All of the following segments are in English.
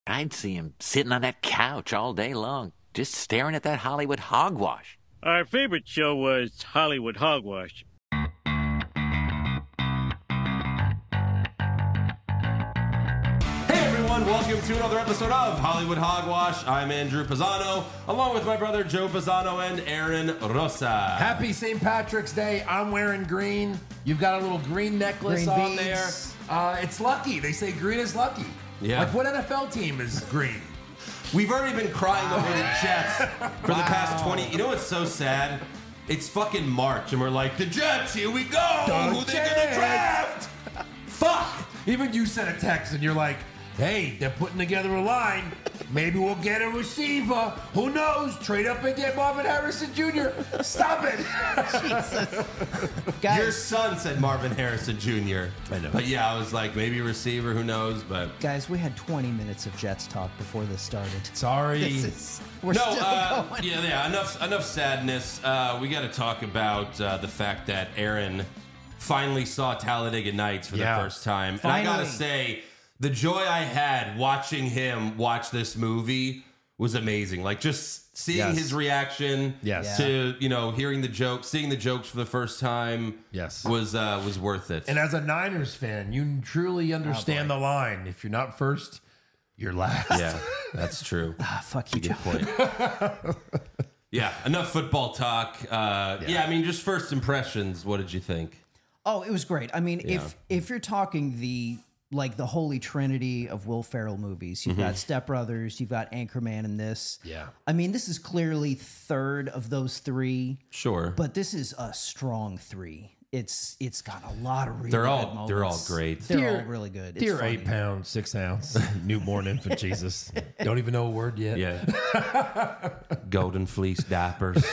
I'd see him sitting on that couch all day long, just staring at that Hollywood hogwash. Our favorite show was Hollywood Hogwash. Welcome to another episode of Hollywood Hogwash. I'm Andrew Pisano, along with my brother Joe Pisano and Aaron Rosa. Happy St. Patrick's Day. I'm wearing green. You've got a little green necklace on there. It's lucky. They say green is lucky. Yeah. Like, what NFL team is green? We've already been crying over the Jets for the past 20. You know what's so sad? It's fucking March, and we're like, the Jets, here we go. Who they gonna draft? Fuck. Even you sent a text, and you're like, hey, they're putting together a line. Maybe we'll get a receiver. Who knows? Trade up and get Marvin Harrison Jr. Stop it. Jesus. Guys. Your son said Marvin Harrison Jr. I know. But yeah, I was like, maybe a receiver, who knows? But Guys, we had 20 minutes of Jets talk before this started. Sorry. We're still going. Yeah, enough sadness. We got to talk about the fact that Aaron finally saw Talladega Nights for the first time. Finally. And I got to say, the joy I had watching him watch this movie was amazing. Like, just seeing his reaction to, hearing the jokes, seeing the jokes for the first time was worth it. And as a Niners fan, you truly understand the line. If you're not first, you're last. Yeah, that's true. Fuck you, Good Joe. point. Yeah, enough football talk. Just first impressions. What did you think? Oh, it was great. I mean, if you're talking the holy trinity of Will Ferrell movies, you've got Step Brothers, you've got Anchorman in this. Yeah. I mean, this is clearly third of those three. Sure. But this is a strong three. It's got a lot of really They're good all moments. great. They're all really good. It's Dear funny. 8 pound, 6 ounce, newborn infant Jesus. Don't even know a word yet. Yeah. Golden Fleece Dappers.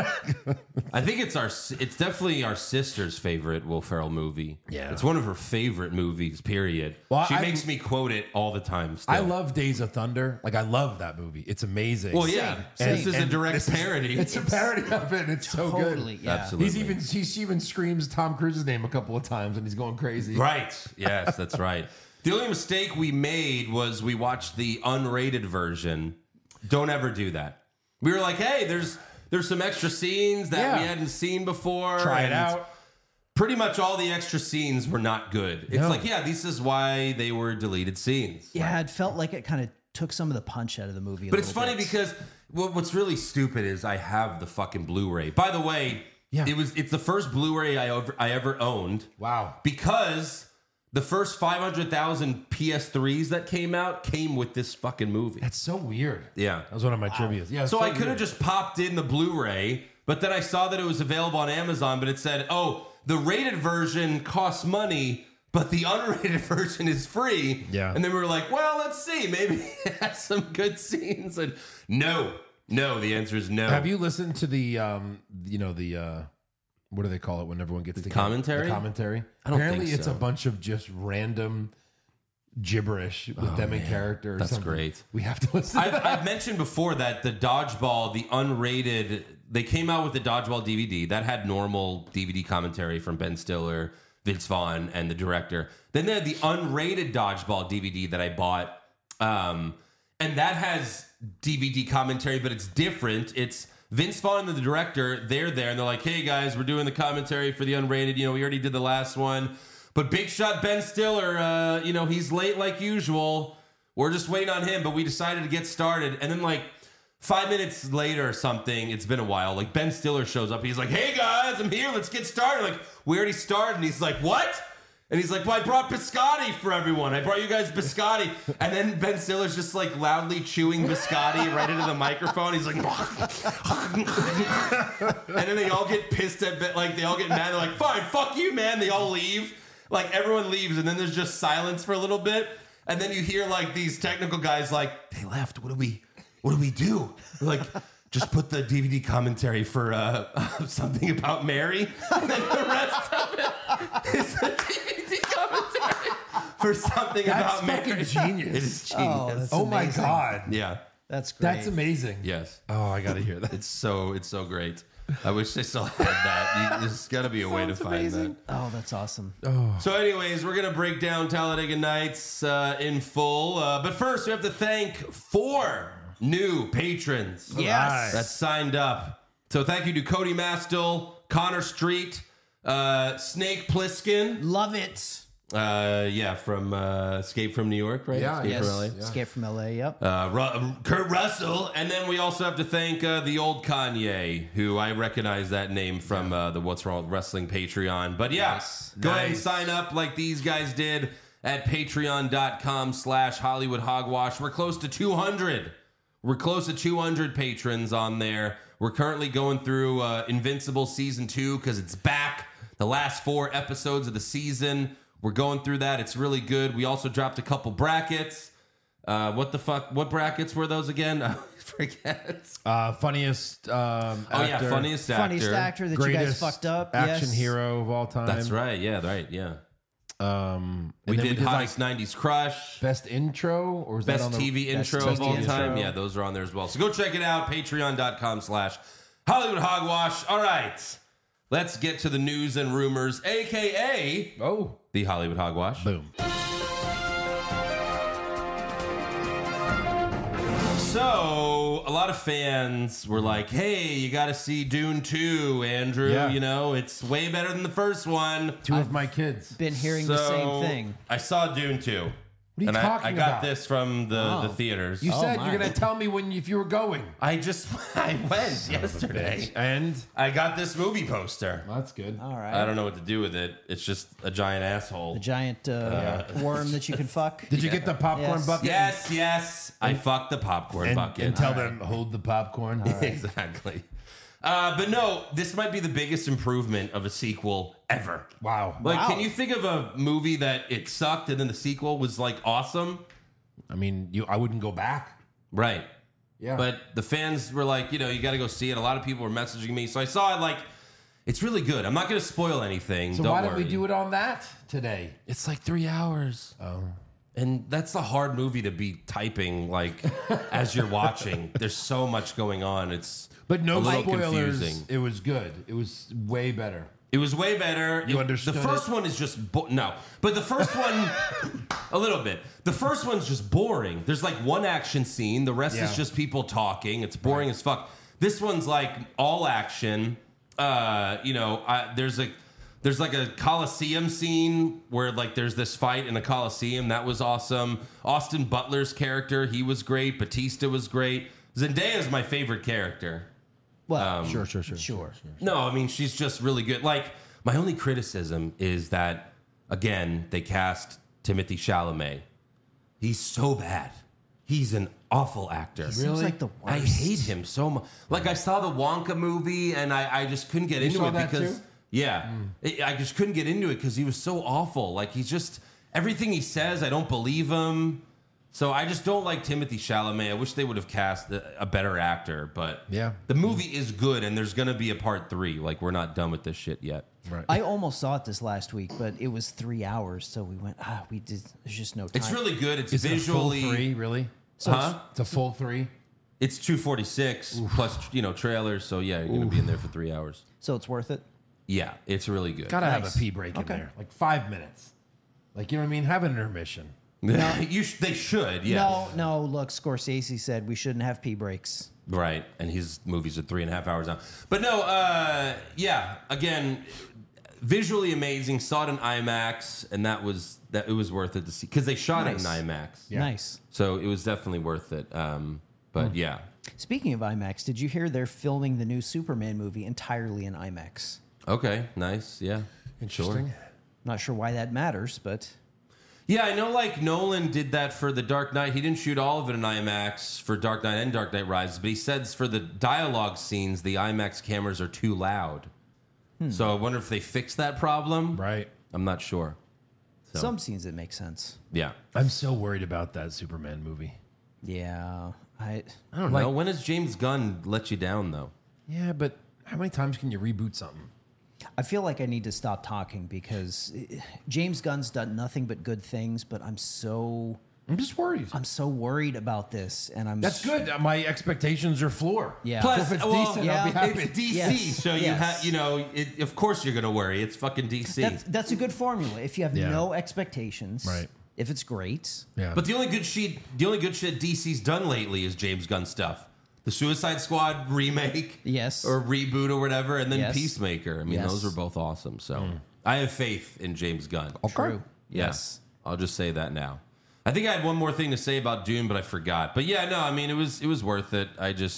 I think it's definitely our sister's favorite Will Ferrell movie. Yeah. It's one of her favorite movies, period. Well, she makes me quote it all the time still. I love Days of Thunder. Like, I love that movie. It's amazing. Well, yeah. Same. This is a direct parody. It's a parody of it, and it's so good. Totally, yeah. Absolutely. He even screams Tom Cruise's name a couple of times, and he's going crazy. Right. Yes, that's right. The only mistake we made was we watched the unrated version. Don't ever do that. We were like, hey, there's some extra scenes that we hadn't seen before. Try it out. Pretty much all the extra scenes were not good. It's like, this is why they were deleted scenes. Yeah, it felt like it kind of took some of the punch out of the movie. But it's funny because what's really stupid is I have the fucking Blu-ray. By the way, it's the first Blu-ray I ever owned. Wow. Because the first 500,000 PS3s that came out came with this fucking movie. That's so weird. Yeah. That was one of my trivia. Yeah. So I could have just popped in the Blu-ray, but then I saw that it was available on Amazon, but it said, the rated version costs money, but the unrated version is free. Yeah. And then we were like, well, let's see. Maybe it has some good scenes. And no, the answer is no. Have you listened to the, what do they call it when everyone gets together? Commentary? The commentary? I don't Apparently think it's so. a bunch of just random gibberish with them in character or That's something. great. We have to listen to that. I've mentioned before that the Dodgeball, the unrated, they came out with the Dodgeball DVD that had normal DVD commentary from Ben Stiller, Vince Vaughn, and the director. Then they had the unrated Dodgeball DVD that I bought, and that has DVD commentary, but it's different. It's Vince Vaughn and the director, they're there, and they're like, hey, guys, we're doing the commentary for the unrated. We already did the last one. But big shot Ben Stiller, he's late like usual. We're just waiting on him, but we decided to get started. And then 5 minutes later or something, it's been a while, Ben Stiller shows up. He's like, hey, guys, I'm here. Let's get started. We already started. And he's like, what? And he's like, well, I brought biscotti for everyone. I brought you guys biscotti. And then Ben Stiller's just loudly chewing biscotti right into the microphone. He's like, and then they all get pissed at they all get mad. They're like, fine, fuck you, man. They all leave. Everyone leaves, and then there's just silence for a little bit. And then you hear these technical guys they left. What do we do? Just put the DVD commentary for something about Mary, and then the rest of it is the DVD commentary for something about Mary. That's fucking genius. It is genius. Oh my God. Yeah. That's great. That's amazing. Yes. Oh, I got to hear that. It's so great. I wish they still had that. There's got to be a way to find that. Oh, that's awesome. So, anyways, we're gonna break down Talladega Nights in full. But first, we have to thank 4 new patrons. Yes. That signed up. So, thank you to Cody Mastel, Connor Street, Snake Pliskin. Love it. From Escape from New York, right? Yeah, Escape Yes. from LA. Escape from LA. Yep. Kurt Russell, and then we also have to thank the old Kanye, who I recognize that name from the What's Wrong with Wrestling Patreon. But yeah, go ahead and sign up like these guys did at patreon.com/Hollywood Hogwash. We're close to 200. We're close to 200 patrons on there. We're currently going through Invincible Season 2 because it's back. The last 4 episodes of the season. We're going through that. It's really good. We also dropped a couple brackets. What the fuck? What brackets were those again? I forget. Funniest actor. Funniest actor. Funniest actor that you guys Greatest fucked up. action yes. hero of all time. That's right. Yeah. And We then did hottest 90s crush. best intro or is Best that on the TV intro TV of all intro. time. Yeah, those are on there as well. So go check it out. Patreon.com/Hollywood Hogwash. All right. Let's get to the news and rumors, a.k.a. the Hollywood Hogwash. Boom. So, a lot of fans were like, hey, you got to see Dune 2, Andrew. Yeah. You know, it's way better than the first one. 2 of my kids. Been hearing the same thing. I saw Dune 2. What are you and talking I got about? this from the theaters. You said my. you're going to tell me if you were going. I went yesterday. And? I got this movie poster. Well, that's good. All right. I don't know what to do with it. It's just a giant asshole. The giant worm that you can fuck. Did you get the popcorn Yes. bucket? Yes. I fucked the popcorn bucket. And tell them, hold the popcorn. Exactly. But no, this might be the biggest improvement of a sequel ever. Wow. Like, Wow. can you think of a movie that it sucked and then the sequel was like awesome? I mean, I wouldn't go back. Right. Yeah. But the fans were like, you got to go see it. A lot of people were messaging me. So I saw it, like, it's really good. I'm not going to spoil anything. So Don't why worry. don't we do it on that today? It's like 3 hours. Oh. And that's a hard movie to be typing, like, as you're watching. There's so much going on. It's But no a little spoilers. confusing. It was good. It was way better. It was way better. You understood The first one is just no, but the first one a little bit. The first one's just boring. There's like one action scene. The rest Yeah. is just people talking. It's boring as fuck. This one's like all action. There's like a Coliseum scene where like there's this fight in a Coliseum. That was awesome. Austin Butler's character, he was great. Batista was great. Zendaya's my favorite character. Well, Sure. No, I mean, she's just really good. Like, my only criticism is that, again, they cast Timothée Chalamet. He's so bad. He's an awful actor. seems like the worst. I hate him so much. Like, I saw the Wonka movie, and I just couldn't get into saw it that because... too? Yeah. I just couldn't get into it because he was so awful. Like, he's just... Everything he says, I don't believe him. So I just don't like Timothée Chalamet. I wish they would have cast a better actor, but Yeah. the movie is good, and there's going to be a part 3. Like, we're not done with this shit yet. Right. I almost saw it this last week, but it was 3 hours, so we went. There's just no time. It's really good. It's Is visually... it a full 3, really? It's a full 3? It's 246 plus, trailers. So, yeah, you're going to be in there for 3 hours. So it's worth it. Yeah, it's really good. Gotta have Nice. a pee break in Okay. there. Like 5 minutes. Like, you know what I mean? Have an intermission. They should, yeah. No. Look, Scorsese said we shouldn't have pee breaks. Right, and his movies are 3.5 hours now. But no, again, visually amazing. Saw it in IMAX, and it was worth it to see because they shot it in Nice. IMAX. Yeah. Nice. So it was definitely worth it. But yeah, Speaking of IMAX, did you hear they're filming the new Superman movie entirely in IMAX? okay, nice, yeah, Interesting. Not sure why that matters, but Yeah, I know. Like Nolan did that for The Dark Knight. He didn't shoot all of it in IMAX for Dark Knight and Dark Knight Rises, but he says for the dialogue scenes, the IMAX cameras are too loud. So I wonder if they fixed that problem. Right. I'm not sure. So, some scenes it makes sense. yeah. I'm so worried about that Superman movie. Yeah, I don't know. When has James Gunn let you down, though? Yeah, but how many times can you reboot something? I feel like I need to stop talking because James Gunn's done nothing but good things, but I'm so I'm just worried. I'm so worried about this, and That's good. My expectations are floor. Yeah. Plus, So if it's well, decent, I'll be happy. it's DC, Yes. so you Yes. have, of course you're gonna worry. It's fucking DC. That's a good formula. If you have Yeah. no expectations, Right. If it's great, Yeah. But the only good shit DC's done lately is James Gunn stuff. The Suicide Squad remake, Yes. or reboot or whatever, and then Yes. Peacemaker. I mean, Yes. those are both awesome. So I have faith in James Gunn. true. Yeah. Yes. I'll just say that now. I think I had one more thing to say about Dune, but I forgot. But yeah, no, I mean, it was worth it.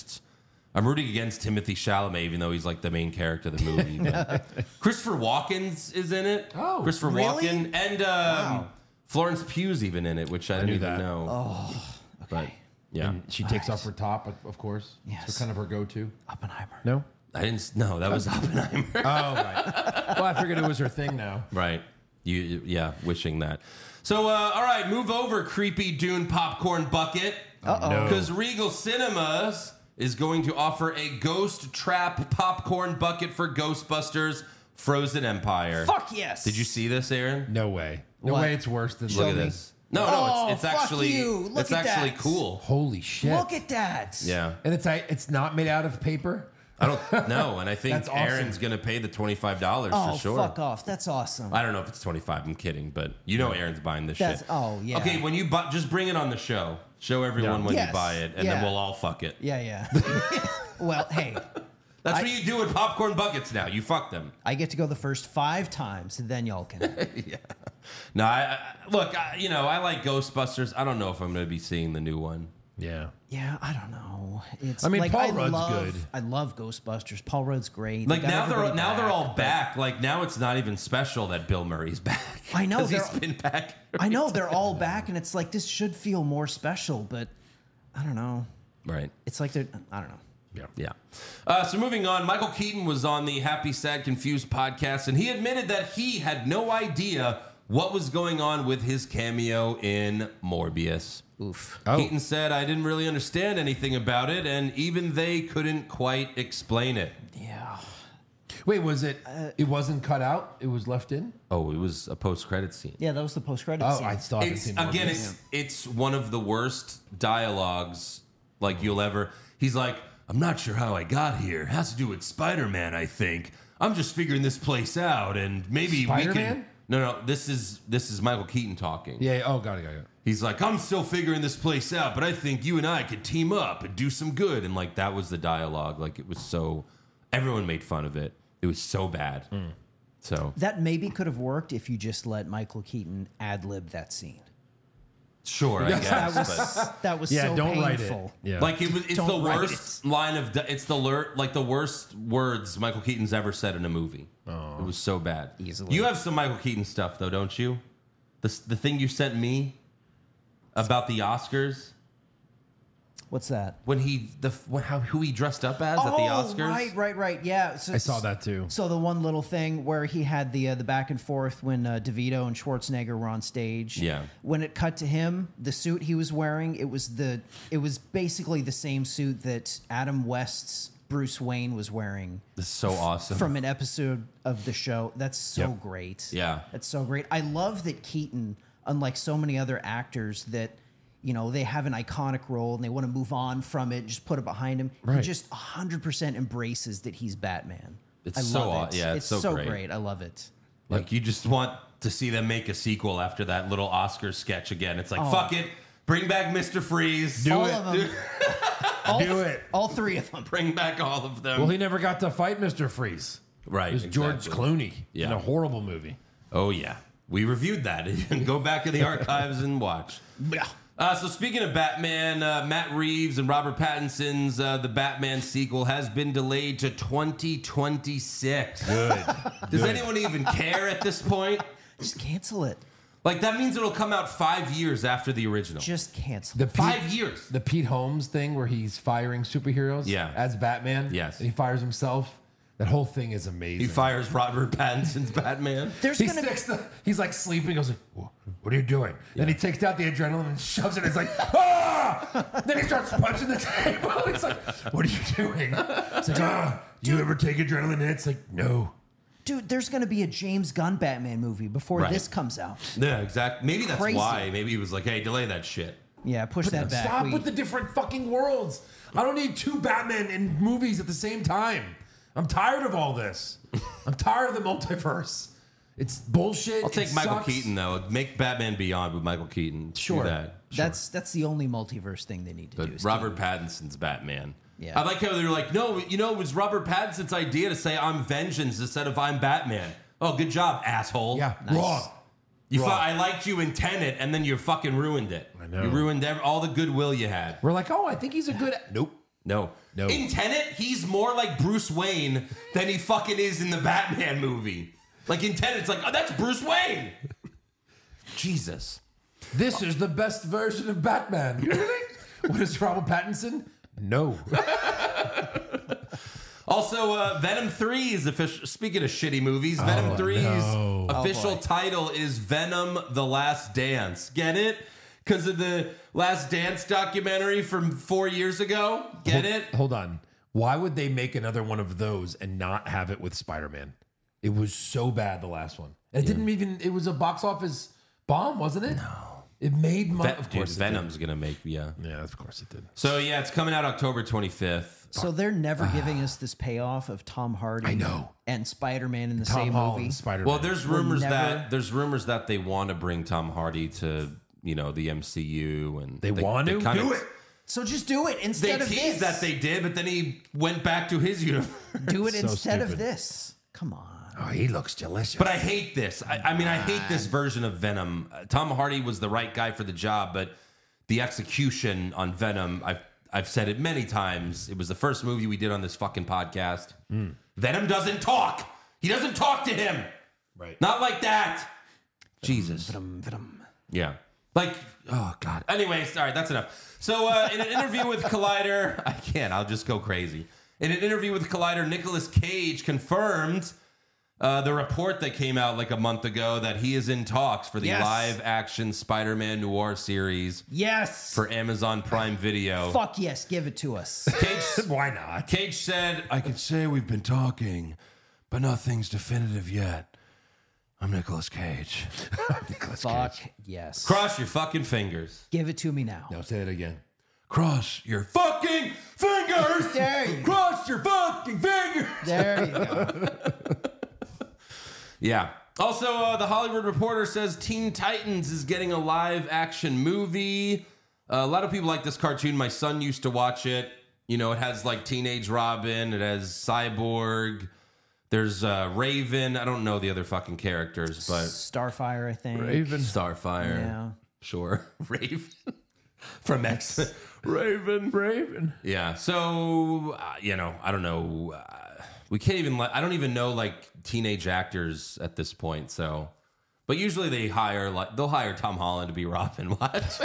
I'm rooting against Timothy Chalamet, even though he's like the main character of the movie. But Christopher Walken's is in it. Oh, Christopher really? Walken and Florence Pugh's even in it, which I didn't knew even that. know. Oh, But yeah, And she takes off her top, of course. Yes. So kind of her go-to. Oppenheimer. No? I didn't know that was Oppenheimer. Oh, right. Well, I figured it was her thing now. Right. Yeah, wishing that. So, all right, move over, creepy Dune popcorn bucket. No. Because Regal Cinemas is going to offer a Ghost Trap popcorn bucket for Ghostbusters Frozen Empire. Fuck yes. Did you see this, Aaron? No way. No What? way it's worse than Look at me. this. No, Oh, it's fuck actually you. Look it's at actually that. cool. Holy shit. Look at that. Yeah. And it's not made out of paper? I don't know, and I think That's awesome. Aaron's going to pay the $25 Oh, for sure. fuck off. That's awesome. I don't know if it's 25. I'm kidding, but Aaron's buying this That's- shit. oh, yeah. Okay, when you buy, just bring it on the show. Show everyone Yeah. when Yes. you buy it, and then Yeah. we'll all fuck it. Yeah. Well, hey, That's what you do with popcorn buckets now. You fuck them. I get to go the first 5 times, and then y'all can. No, look. I like Ghostbusters. I don't know if I'm going to be seeing the new one. Yeah. Yeah, I don't know. It's I mean, like, Paul Rudd's good. I love Ghostbusters. Paul Rudd's great. Like They got now everybody they're all but- back. Like now it's not even special that Bill Murray's back. I know, 'Cause he's they're- been back. I know they're all back, and it's like this should feel more special, but I don't know. Right. It's like I don't know. Yeah. So moving on, Michael Keaton was on the Happy, Sad, Confused podcast, and he admitted that he had no idea what was going on with his cameo in Morbius. Oof. Oh. Keaton said, "I didn't really understand anything about it, and even they couldn't quite explain it." Yeah. Wait, was it? It wasn't cut out? It was left in? Oh, it was a post-credit scene. Yeah, that was the post-credit Oh, scene. I still haven't It's seen again, Morbius. it's one of the worst dialogues like you'll ever. He's like, "I'm not sure how I got here. It has to do with Spider-Man, I think. I'm just figuring this place out, and maybe we Spider-Man? can." No. This is Michael Keaton talking. Yeah. Oh, got it. He's like, "I'm still figuring this place out, but I think you and I could team up and do some good." And like that was the dialogue. Like it was so. Everyone made fun of it. It was so bad. So That maybe could have worked if you just let Michael Keaton ad-lib that scene. sure, I guess. but. That was Yeah, so don't write it. painful. Yeah. Like it's Don't the write worst line of it's the worst words Michael Keaton's ever said in a movie. Oh. It was so bad. Easily. You have some Michael Keaton stuff though, don't you? The thing you sent me about the Oscars What's that? when who he dressed up as at the Oscars. Right. Yeah. So, I saw that too. So the one little thing where he had the back and forth when DeVito and Schwarzenegger were on stage. Yeah. When it cut to him, the suit he was wearing, it was basically the same suit that Adam West's Bruce Wayne was wearing This is so awesome. from an episode of the show. That's so Yep. great. Yeah. That's so great. I love that Keaton, unlike so many other actors that, they have an iconic role and they want to move on from it, just put it behind him. He Right. just 100% embraces that he's Batman. It's I so love it. yeah, it's so great. I love it. Like you just want to see them make a sequel after that little Oscar sketch again. It's like Oh. fuck it, bring back Mr. Freeze, All of them. Do it. All 3 of them. bring back all of them. Well, he never got to fight Mr. Freeze. right, It was George exactly. Clooney Yeah. in a horrible movie. Oh yeah, we reviewed that. You can go back in the archives and watch. Yeah. So speaking of Batman, Matt Reeves and Robert Pattinson's The Batman sequel has been delayed to 2026. Good. Does anyone even care at this point? Just cancel it. Like that means it'll come out 5 years after the original. Just cancel The it. 5 years. The Pete Holmes thing where he's firing superheroes Yeah. as Batman. Yes. And he fires himself. That whole thing is amazing. He fires Robert Pattinson's Batman. There's He going to sticks he's like sleeping. Goes like, "What are you doing?" Then he takes out the adrenaline and shoves it. It's like, ah! Then he starts punching the table. He's like, "What are you doing?" It's like, "Ah, do you ever take adrenaline hits?" Like, no. Dude, there's going to be a James Gunn Batman movie before Right. this comes out. Yeah, exactly. Maybe that's Crazy. why. Maybe he was like, hey, delay that shit. Yeah, push that back. Stop with the different fucking worlds. I don't need 2 Batman in movies at the same time. I'm tired of all this. I'm tired of the multiverse. It's bullshit. I'll take It Michael sucks. Keaton, though. Make Batman Beyond with Michael Keaton. Sure. Do that. That's the only multiverse thing they need to do. But is Robert Pattinson's Batman. Yeah. I like how they were like, no, it was Robert Pattinson's idea to say I'm Vengeance instead of I'm Batman. Oh, good job, asshole. Yeah, Nice. wrong. You Wrong. I liked you in Tenet, and then you fucking ruined it. I know. You ruined all the goodwill you had. We're like, oh, I think he's a good. Nope. No. No. In Tenet, he's more like Bruce Wayne than he fucking is in the Batman movie. Like in Tenet, it's like, oh, that's Bruce Wayne. Jesus. This is the best version of Batman. Really? What is Robert Pattinson? No. Also, Venom 3 is official. Speaking of shitty movies, Venom 3's no. official title is Venom: The Last Dance. Get it? Because of the Last Dance documentary from 4 years ago. Get it? Hold on. Why would they make another one of those and not have it with Spider-Man? It was so bad, the last one. It didn't even, it was a box office bomb, wasn't it? No. It made money. Of course, Venom's gonna make Yeah, of course it did. So yeah, it's coming out October 25th. So they're never giving us this payoff of Tom Hardy I know. and Spider-Man in the Tom same Holland, movie. Spider-Man. Well, there's rumors never- that they want to bring Tom Hardy to the MCU, and They want to kind of- do it. So just do it They instead of teased this. that they did, but then he went back to his universe. do it So instead of stupid. this. Come on. Oh, he looks delicious. But I hate this. I mean, I hate this version of Venom. Tom Hardy was the right guy for the job, but the execution on Venom, I've said it many times. It was the first movie we did on this fucking podcast. Venom doesn't talk. He doesn't talk to him. Right. Not like that. Jesus. Venom. Yeah. Like, oh, God. Anyways, all right, that's enough. So, in an interview with Collider, I'll just go crazy. In an interview with Collider, Nicolas Cage confirmed the report that came out like a month ago that he is in talks for the Yes. live-action Spider-Man Noir series Yes. for Amazon Prime Video. Fuck yes, give it to us. Cage, Why not? Cage said, I can say we've been talking, but nothing's definitive yet. I'm Nicolas Cage. Fuck yes. Cross your fucking fingers. Give it to me now. Now say it again. Cross your fucking fingers. There you go. Cross your fucking fingers. There you go. Yeah. Also, the Hollywood Reporter says Teen Titans is getting a live action movie. A lot of people like this cartoon. My son used to watch it. You know, it has like Teenage Robin. It has Cyborg. There's Raven. I don't know the other fucking characters, but Starfire, I think. Starfire. Yeah. Sure. Raven. From X. Raven. Yeah. So, I don't know. We can't even I don't even know like teenage actors at this point. So, but usually they'll hire Tom Holland to be Robin. What?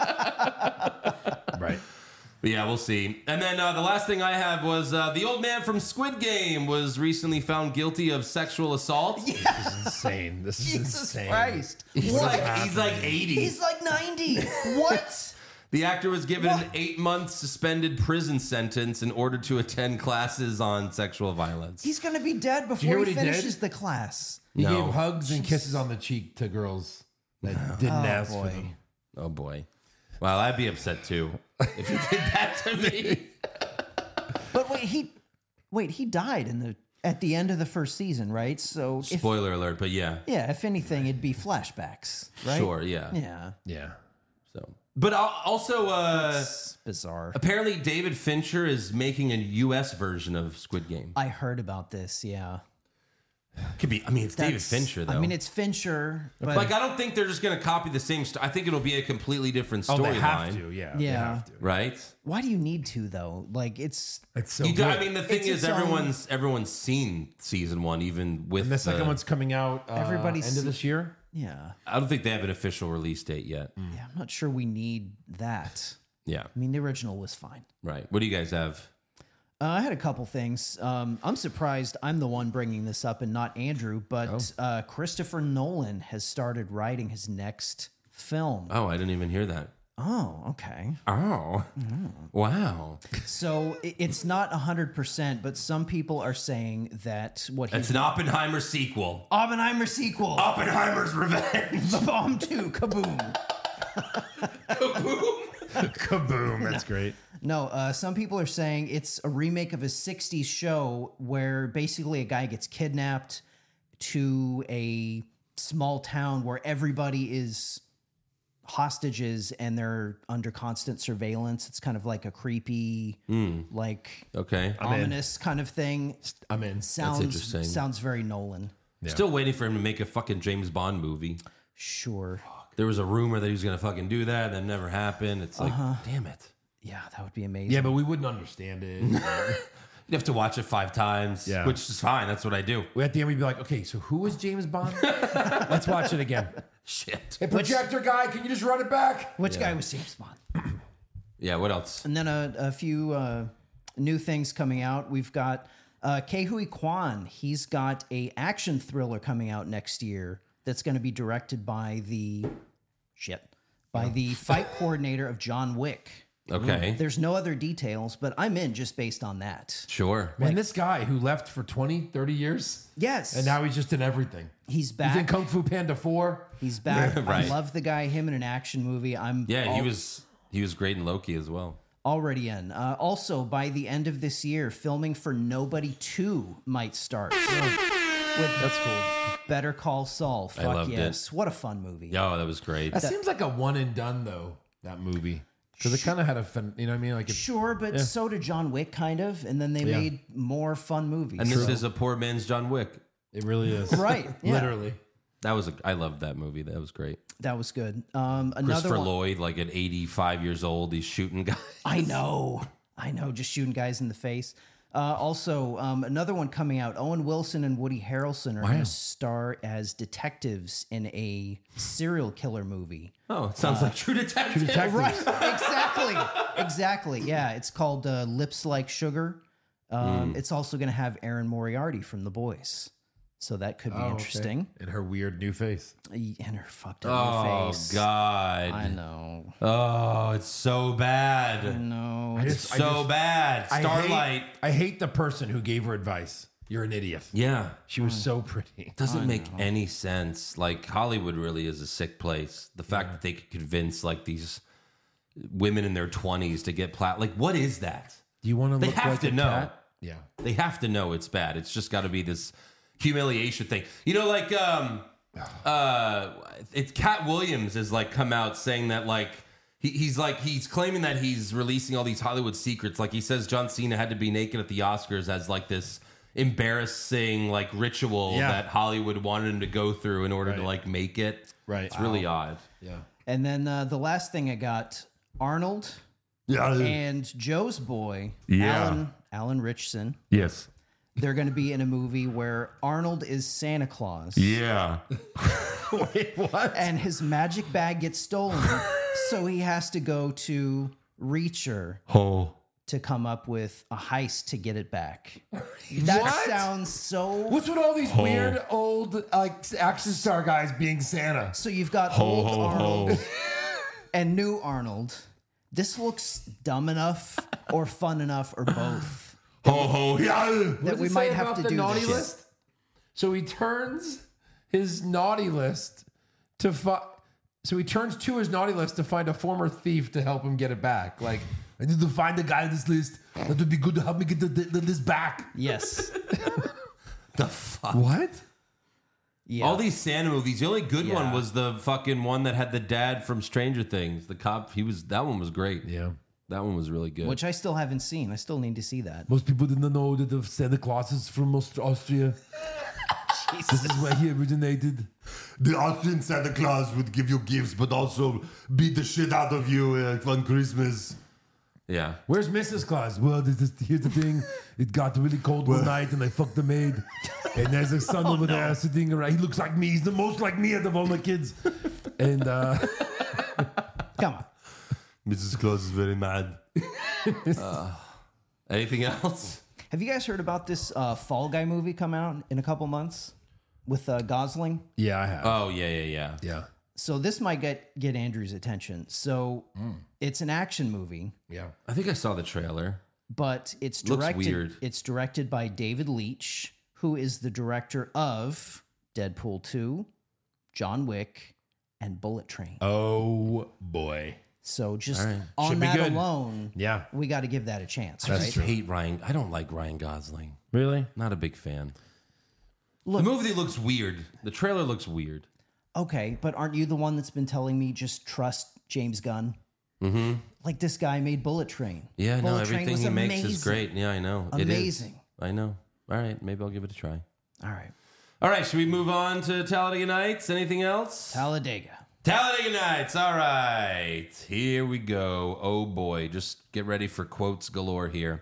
Right. But yeah, we'll see. And then the last thing I have was the old man from Squid Game was recently found guilty of sexual assault. This is insane. This is Jesus insane. Christ. He's What? like 80. He's like 90. What? The actor was given an 8-month suspended prison sentence in order to attend classes on sexual violence. He's going to be dead you before hear he what he did? finishes the class. He No. gave hugs and kisses on the cheek to girls that didn't ask for boy. them. Oh boy. Well, I'd be upset too if he did that to me. But he died at the end of the first season, right? So if, Spoiler alert, but yeah. yeah, if anything, it'd be flashbacks, right? Sure, yeah. Yeah. Yeah. So, but also It's bizarre. apparently David Fincher is making a US version of Squid Game. I heard about this, yeah. Could be. I mean, it's David That's- Fincher though. I mean, it's Fincher, but like I don't think they're just going to copy the same I think it'll be a completely different Oh, they have storyline, to. Yeah. They Yeah. have to. right? why do you need to though? Like it's It's so You good. do, I mean, the thing It's is, its own- everyone's seen season 1, even with and the second one's coming out Everybody's end of this year. yeah. I don't think they have an official release date yet. Yeah, I'm not sure we need that. Yeah, I mean, the original was fine. right. What do you guys have? I had a couple things. I'm surprised I'm the one bringing this up and not Andrew, but Christopher Nolan has started writing his next film. Oh, I didn't even hear that. Oh, okay. Oh, wow. So it's not 100%, but some people are saying that what It's he's an Oppenheimer sequel. Oppenheimer sequel. Oppenheimer's Revenge. The Bomb 2, kaboom. Kaboom! That's great. No, some people are saying it's a remake of a 60s show where basically a guy gets kidnapped to a small town where everybody is hostages and they're under constant surveillance. It's kind of like a creepy, like Okay. ominous kind of thing. I'm in. interesting. Sounds very Nolan. Still waiting for him to make a fucking James Bond movie. Sure. There was a rumor that he was going to fucking do that. That never happened. It's like, damn it. Yeah, that would be amazing. Yeah, but we wouldn't understand it. You have to watch it 5 times, Yeah. which is fine. That's what I do. At the end, we'd be like, okay, so who was James Bond? Let's watch it again. Shit. Hey, projector guy, can you just run it back? Which guy was James Bond? Yeah, what else? And then a few new things coming out. We've got Ke Huy Quan. He's got a action thriller coming out next year that's going to be directed by the fight coordinator of John Wick. Okay. There's no other details, but I'm in just based on that. Sure. Man, this guy who left for 20, 30 years, Yes. and now he's just in everything. he's He's in back. Kung Fu Panda 4. He's back. Right. I love the guy. Him in an action movie. Yeah, he was great in Loki as well. already in. Also, by the end of this year, filming for Nobody 2 might start. That's cool. Better Call Saul. Fuck loved yes. What a fun movie. Oh, that was great. That seems like a one and done, though, that movie. Because it kind of had a fun, you know what I mean? Like Sure, but so did John Wick, kind of. And then they made more fun movies. And this is a poor man's John Wick. it really is. Right. Yeah. Literally. I loved that movie. That was great. That was good. Another Christopher one. Lloyd, like at 85 years old, he's shooting guys. I know, just shooting guys in the face. Also, another one coming out. Owen Wilson and Woody Harrelson are going to star as detectives in a serial killer movie. Oh, it sounds like True Detective. Right, exactly. Yeah, it's called Lips Like Sugar. It's also going to have Aaron Moriarty from The Boys. So that could be interesting. And her weird new face. And her fucked up Oh, face. God. I know. Oh, it's so bad. No. It's so bad. Starlight. I hate the person who gave her advice. You're an idiot. Yeah. She was so pretty. Doesn't make any sense. Like, Hollywood really is a sick place. The fact that they could convince, like, these women in their 20s to get like, what is that? Do you want to They look have like to a know. cat? Yeah. They have to know it's bad. It's just got to be this humiliation thing. You know, like, it's Cat Williams has, like, come out saying that, like, he's claiming that he's releasing all these Hollywood secrets. Like, he says John Cena had to be naked at the Oscars as, like, this embarrassing, like, ritual that Hollywood wanted him to go through in order to, like, make it. Right. It's really odd. Yeah. And then the last thing I got, Arnold and Joe's boy, Alan Richson. Yes. They're going to be in a movie where Arnold is Santa Claus. Yeah. Wait, what? And his magic bag gets stolen. So he has to go to Reacher Oh. to come up with a heist to get it back. That What? sounds so... What's with all these weird old action star guys being Santa? So you've got old Arnold and new Arnold. This looks dumb enough or fun enough or both. Ho ho yeah. That we might have to do naughty this. list. So he turns his naughty list to So he turns to his naughty list to find a former thief to help him get it back. Like, I need to find the guy on this list. That would be good to help me get the list back. Yes. The fuck? What? Yeah. All these Santa movies. The only good one Yeah. was the fucking one that had the dad from Stranger Things. The cop. That one was great. Yeah. That one was really good. Which I still haven't seen. I still need to see that. Most people didn't know that the Santa Claus is from Austria. This is where he originated. The Austrian Santa Claus would give you gifts, but also beat the shit out of you on Christmas. Yeah. Where's Mrs. Claus? Well, here's the thing. It got really cold one night and I fucked the maid. And there's a son over there sitting around. He looks like me. He's the most like me out of all my kids. And Come on. Mrs. Claus is very mad. Anything else? Have you guys heard about this Fall Guy movie come out in a couple months with Gosling? yeah, I have. Oh, yeah. Yeah. So this might get Andrew's attention. So it's an action movie, Yeah. I think I saw the trailer. but it's Looks directed. weird. It's directed by David Leitch, who is the director of Deadpool 2, John Wick, and Bullet Train. Oh boy. So just All right. on Should be that good. alone, Yeah. we got to give that a chance, I right? just hate Ryan. I don't like Ryan Gosling. Really? Not a big fan. Look- The movie looks weird. The trailer looks weird. Okay, but aren't you the one that's been telling me just trust James Gunn? Mm-hmm. Like this guy made Bullet Train. Yeah, Bullet no, Train everything was he makes is amazing. great. Yeah, I know. It is. Amazing. I know. All right, maybe I'll give it a try. All right, All right, should we move on to Talladega Nights? Anything else? Talladega. Talladega Nights. All right, here we go. Oh boy, just get ready for quotes galore here.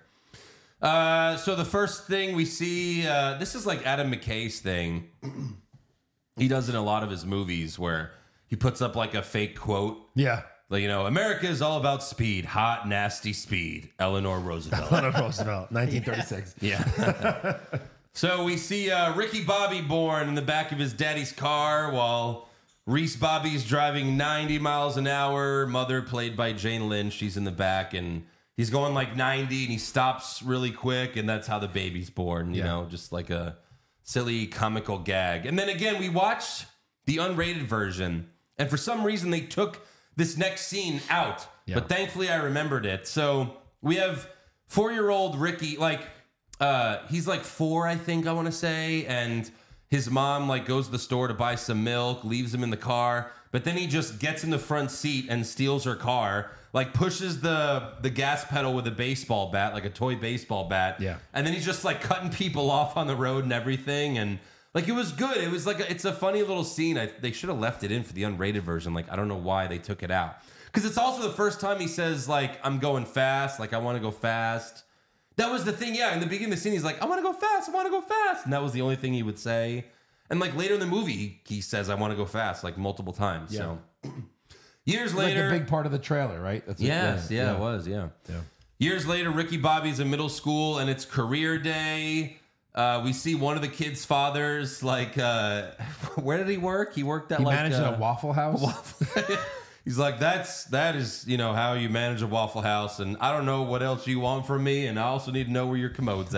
So the first thing we see, this is like Adam McKay's thing. He does in a lot of his movies where he puts up like a fake quote. Yeah. Like, you know, America is all about speed, hot, nasty speed. Eleanor Roosevelt. Roosevelt, 1936. Yeah. So we see Ricky Bobby born in the back of his daddy's car while Reese Bobby's driving 90 miles an hour. Mother, played by Jane Lynch, she's in the back, and he's going like 90, and he stops really quick, and that's how the baby's born, you know, just like a silly comical gag. And then again, we watched the unrated version, and for some reason they took this next scene out, but thankfully I remembered it. So we have 4-year-old Ricky, like, he's like 4, I think I want to say, and his mom like goes to the store to buy some milk, leaves him in the car, but then he just gets in the front seat and steals her car, like pushes the gas pedal with a baseball bat, like a toy baseball bat. Yeah. And then he's just like cutting people off on the road and everything. And like, it was good. It was like, it's a funny little scene. They should have left it in for the unrated version. Like, I don't know why they took it out. Because it's also the first time he says, like, I'm going fast. Like, I want to go fast. That was the thing. Yeah. In the beginning of the scene, he's like, I want to go fast. I want to go fast. And that was the only thing he would say. And like later in the movie, he says, I want to go fast, like multiple times. Yeah. So years Like later. a big part of the trailer, right? That's Yes, yeah, it was, yeah. Years later, Ricky Bobby's in middle school, and it's career day. We see one of the kids' fathers, like, where did he work? He worked at He like managed a Waffle House. He's like, that is, you know, how you manage a Waffle House, and I don't know what else you want from me, and I also need to know where your commode's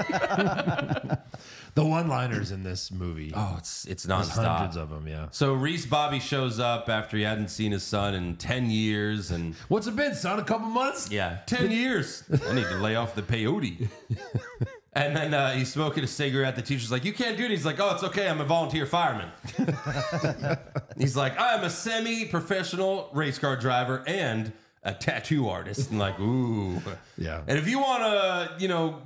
at. The one-liners in this movie. Oh, it's There's nonstop. hundreds of them, yeah. So Reese Bobby shows up after he hadn't seen his son in 10 years, and What's it been, son? A couple months? yeah, 10 years. I need to lay off the peyote. And then he's smoking a cigarette. The teacher's like, you can't do it. He's like, oh, it's okay. I'm a volunteer fireman. He's like, I'm a semi-professional race car driver and a tattoo artist. And like, ooh. Yeah. And if you want to, you know,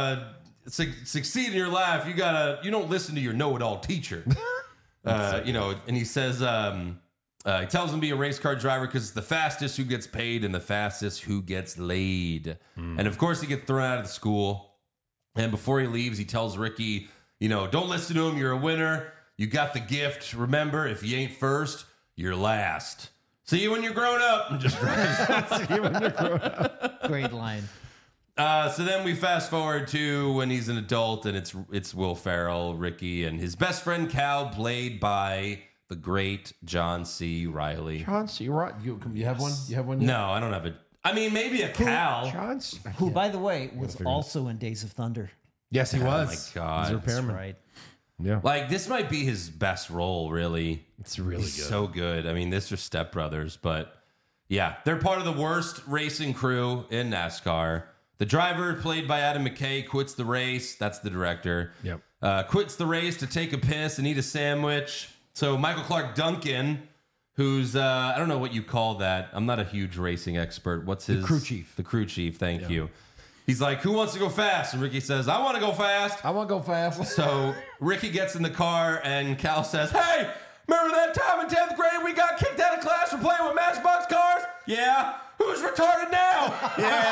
succeed in your life, you don't listen to your know-it-all teacher. You know, and he says, he tells him to be a race car driver because it's the fastest who gets paid and the fastest who gets laid. And of course, he gets thrown out of the school. And before he leaves, he tells Ricky, you know, don't listen to him. You're a winner. You got the gift. Remember, if you ain't first, you're last. See you when you're grown up. And just drives. See you when you're grown up. Great line. So then we fast forward to when he's an adult, and it's Will Ferrell, Ricky, and his best friend Cal, played by the great John C. Reilly. John C. You have one? You have one? No, I don't have it. I mean, maybe a Cal. John C. Who, by the way, was also in Days of Thunder. Yes, he Oh my was. God. He's a repairman. Right. Yeah. Like, this might be his best role, really. It's really He's good. so good. I mean, this are Step Brothers, but yeah, they're part of the worst racing crew in NASCAR. The driver, played by Adam McKay, quits the race. That's the director. Yep. Quits the race to take a piss and eat a sandwich. So Michael Clark Duncan, who's, I don't know what you call that. I'm not a huge racing expert. What's his? crew chief. The crew chief, thank you. He's like, who wants to go fast? And Ricky says, I want to go fast. I want to go fast. So Ricky gets in the car and Cal says, hey, remember that time in 10th grade we got kicked out of class for playing with Matchbox cars? Yeah. Who's retarded now?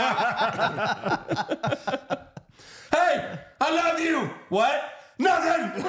Yeah. Hey, I love you. What? Nothing.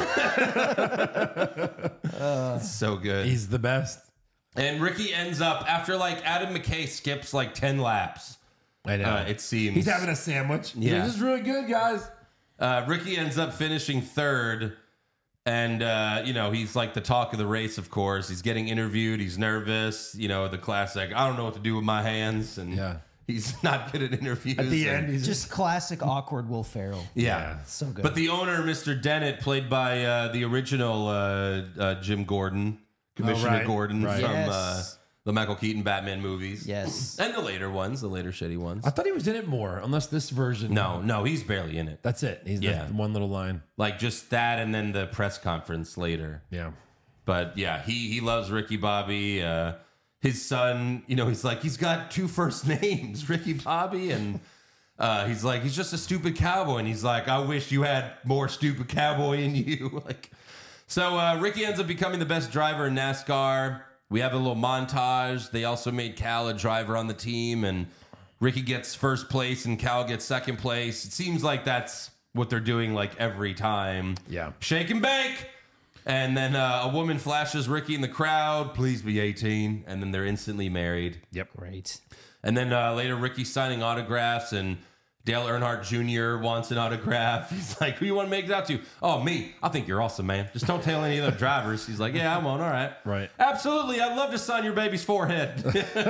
It's so good. He's the best. And Ricky ends up, after like Adam McKay skips like 10 laps, I know. it seems. He's having a sandwich. Yeah. This is really good, guys. Ricky ends up finishing third. And, he's like the talk of the race, of course. He's getting interviewed. He's nervous. The classic, I don't know what to do with my hands. And he's not good at interviews. At the end, he's Just classic awkward Will Ferrell. Yeah. So good. But the owner, Mr. Dennett, played by the original Jim Gordon, Commissioner right, Gordon right. from Yes. the Michael Keaton Batman movies. Yes. And the later ones, the later shitty ones. I thought he was in it more, unless this version. No, he's barely in it. That's it. He's Yeah. the one little line. Like just that and then the press conference later. Yeah. But yeah, he loves Ricky Bobby. His son, he's like, he's got 2 first names, Ricky Bobby. And he's like, he's just a stupid cowboy. And he's like, I wish you had more stupid cowboy in you. So Ricky ends up becoming the best driver in NASCAR. We have a little montage. They also made Cal a driver on the team, and Ricky gets first place and Cal gets second place. It seems like that's what they're doing like every time. Yeah. Shake and bake. And then a woman flashes Ricky in the crowd, please be 18. And then they're instantly married. Yep. Great. And then later, Ricky's signing autographs, and Dale Earnhardt Jr. wants an autograph. He's like, who you want to make it out to? Oh, me. I think you're awesome, man. Just don't tell any other drivers. He's like, yeah, I'm on. All right. Right. Absolutely. I'd love to sign your baby's forehead.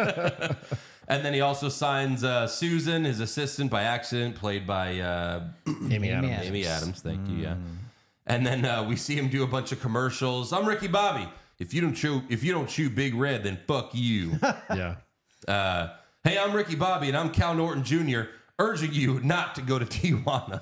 And then he also signs Susan, his assistant, by accident, played by Amy Adams. Amy Adams. Thank you. Yeah. And then we see him do a bunch of commercials. I'm Ricky Bobby. If you don't chew Big Red, then fuck you. Yeah. Hey, I'm Ricky Bobby, and I'm Cal Norton Jr., urging you not to go to Tijuana.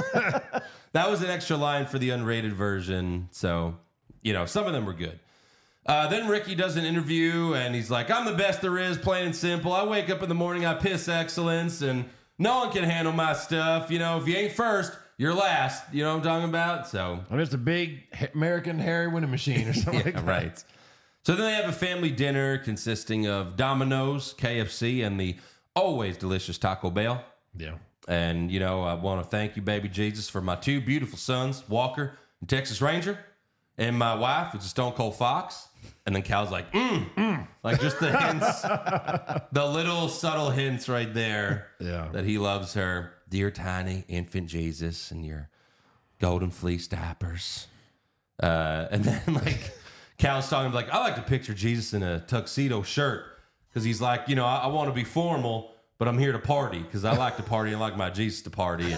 That was an extra line for the unrated version. So, some of them were good. Then Ricky does an interview, and he's like, I'm the best there is, plain and simple. I wake up in the morning, I piss excellence, and no one can handle my stuff. If you ain't first, you're last. You know what I'm talking about? So, I'm just a big American hairy winning machine or something like that. right. So then they have a family dinner consisting of Domino's, KFC, and the always delicious Taco Bell. Yeah. And, I want to thank you, baby Jesus, for my 2 beautiful sons, Walker and Texas Ranger, and my wife, which is Stone Cold Fox. And then Cal's like, like just the hints, the little subtle hints right there that he loves her. Dear tiny infant Jesus and your golden fleece diapers. And then, Cal's talking like, I like to picture Jesus in a tuxedo shirt because he's like, I want to be formal, but I'm here to party because I like to party and like my Jesus to party.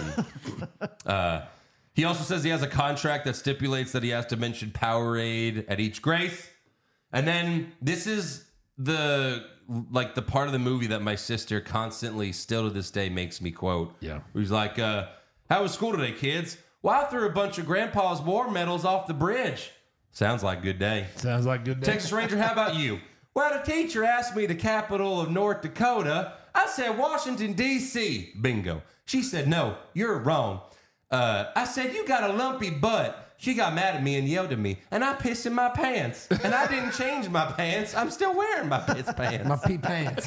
And he also says he has a contract that stipulates that he has to mention Powerade at each grace. And then this is the part of the movie that my sister constantly, still to this day, makes me quote. Yeah. He's like, how was school today, kids? Well, I threw a bunch of Grandpa's war medals off the bridge. Sounds like a good day. Sounds like a good day. Texas Ranger, how about you? Well, the teacher asked me the capital of North Dakota. I said Washington, D.C. Bingo. She said, no, you're wrong. I said, you got a lumpy butt. She got mad at me and yelled at me, and I pissed in my pants. And I didn't change my pants. I'm still wearing my piss pants. My pee pants.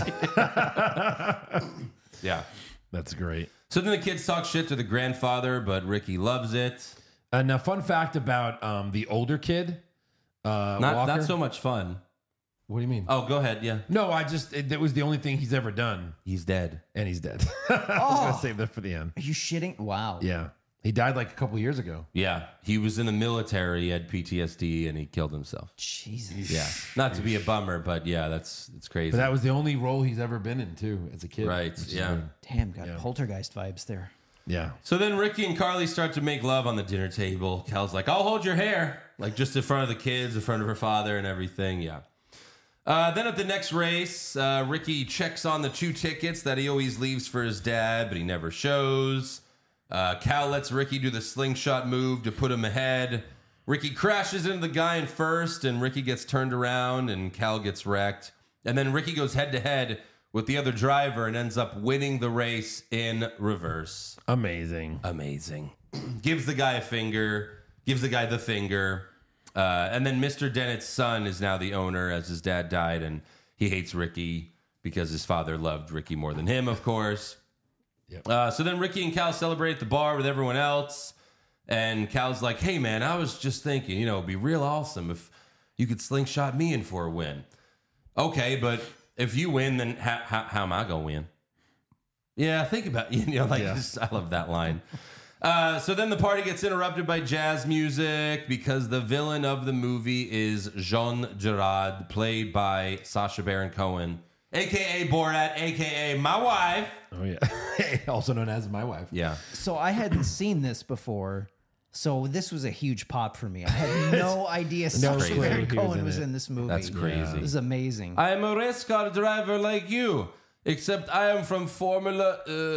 Yeah. That's great. So then the kids talk shit to the grandfather, but Ricky loves it. Now, fun fact about the older kid, Walker. Not so much fun. What do you mean? Oh, go ahead. Yeah. No, that was the only thing he's ever done, He's dead. and he's dead. I was gonna save that for the end. Are you shitting? Wow. Yeah, he died like a couple years ago. Yeah. He was in the military, he had PTSD, and he killed himself. Jesus. Yeah. Not to be a bummer, but yeah, it's crazy. But that was the only role he's ever been in too, as a kid. Right, which is yeah. weird. Damn, got poltergeist vibes there. Yeah. So then Ricky and Carly start to make love on the dinner table. Cal's like, I'll hold your hair. Like just in front of the kids, in front of her father and everything. Yeah. Then at the next race, Ricky checks on the 2 tickets that he always leaves for his dad, but he never shows. Cal lets Ricky do the slingshot move to put him ahead. Ricky crashes into the guy in first, and Ricky gets turned around, and Cal gets wrecked. And then Ricky goes head-to-head with the other driver and ends up winning the race in reverse. Amazing. Gives the guy a finger, gives the guy the finger. And then Mr. Dennett's son is now the owner as his dad died, and he hates Ricky because his father loved Ricky more than him, of course. Yep. So then Ricky and Cal celebrate at the bar with everyone else, and Cal's like, hey, man, I was just thinking, it'd be real awesome if you could slingshot me in for a win. Okay, but if you win, then how am I going to win? Yeah, think about it. I love that line. So then the party gets interrupted by jazz music because the villain of the movie is Jean Girard, played by Sacha Baron Cohen, a.k.a. Borat, a.k.a. my wife. Oh, yeah. Also known as my wife. Yeah. So I hadn't seen this before. So this was a huge pop for me. I had no idea Sacha clue Baron he was Cohen in was it. in this movie. That's crazy. It was amazing. I am a race car driver like you, except I am from Formula.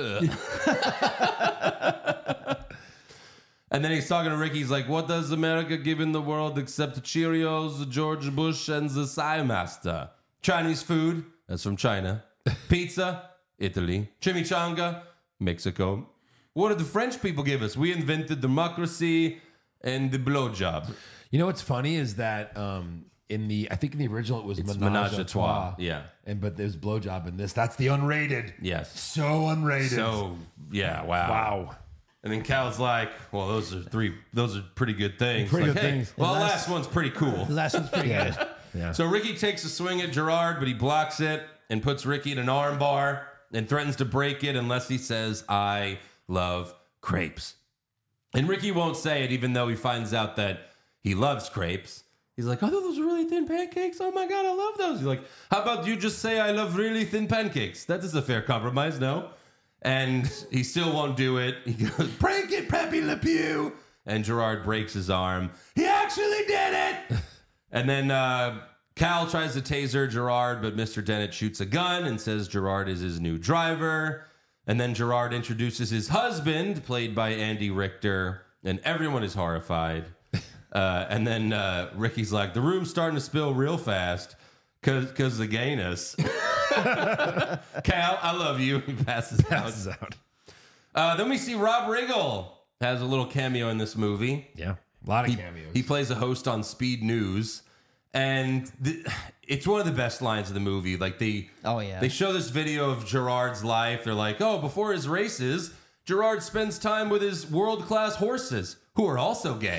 And then he's talking to Ricky. He's like, what does America give in the world except Cheerios, George Bush, and the Master? Chinese food, that's from China. Pizza, Italy. Chimichanga, Mexico. What did the French people give us? We invented democracy and the blowjob. You know what's funny is that I think in the original it was Menage a Trois. Yeah. But there's blowjob in this. That's the unrated. Yes. So unrated. So, yeah, wow. And then Cal's like, well, those are pretty good things. Pretty Like, good hey, things. Well, the last one's pretty cool. The last one's pretty good. Yeah. So Ricky takes a swing at Gerard, but he blocks it and puts Ricky in an arm bar and threatens to break it unless he says, I love crepes. And Ricky won't say it, even though he finds out that he loves crepes. He's like, oh, those are really thin pancakes. Oh my God, I love those. He's like, how about you just say I love really thin pancakes? That is a fair compromise, no? And he still won't do it. He goes, break it, Pepe Le Pew. And Gerard breaks his arm. He actually did it. And then Cal tries to taser Gerard, but Mr. Dennett shoots a gun and says Gerard is his new driver. And then Gerard introduces his husband, played by Andy Richter, and everyone is horrified. And then Ricky's like, the room's starting to spill real fast because the gayness. Cal, I love you. He passes out. Then we see Rob Riggle has a little cameo in this movie. Yeah. A lot of cameos. He plays a host on Speed News. And it's one of the best lines of the movie. Like they show this video of Gerard's life. They're like, oh, before his races, Gerard spends time with his world-class horses, who are also gay.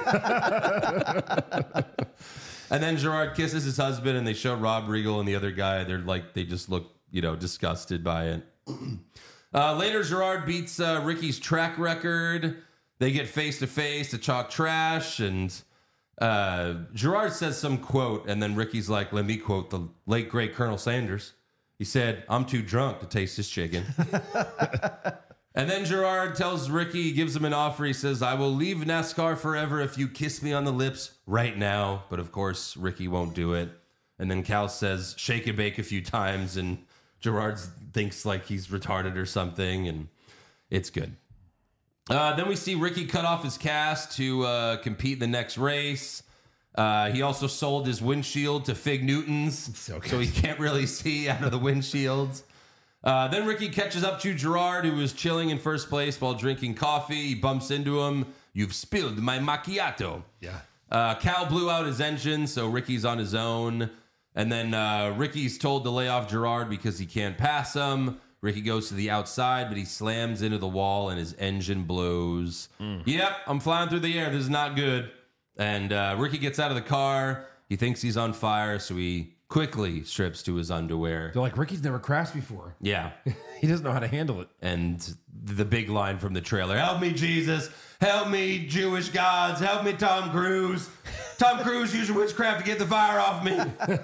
And then Gerard kisses his husband, and they show Rob Riggle and the other guy. They're like, they just look, disgusted by it. Later, Gerard beats Ricky's track record. They get face-to-face to talk trash, and Gerard says some quote, and then Ricky's like, let me quote the late, great Colonel Sanders. He said, I'm too drunk to taste this chicken. And then Gerard tells Ricky, gives him an offer. He says, I will leave NASCAR forever if you kiss me on the lips right now. But of course, Ricky won't do it. And then Cal says, shake and bake a few times. And Gerard thinks like he's retarded or something. And it's good. Then we see Ricky cut off his cast to compete in the next race. He also sold his windshield to Fig Newtons, so he can't really see out of the windshields. Then Ricky catches up to Gerard, who was chilling in first place while drinking coffee. He bumps into him. You've spilled my macchiato. Yeah. Cal blew out his engine, so Ricky's on his own. And then Ricky's told to lay off Gerard because he can't pass him. Ricky goes to the outside, but he slams into the wall and his engine blows. Yep, I'm flying through the air. This is not good. And Ricky gets out of the car. He thinks he's on fire, so he quickly strips to his underwear. They're like, Ricky's never crashed before. Yeah. He doesn't know how to handle it. And the big line from the trailer, help me, Jesus. Help me, Jewish gods. Help me, Tom Cruise. Tom Cruise, use your witchcraft to get the fire off me.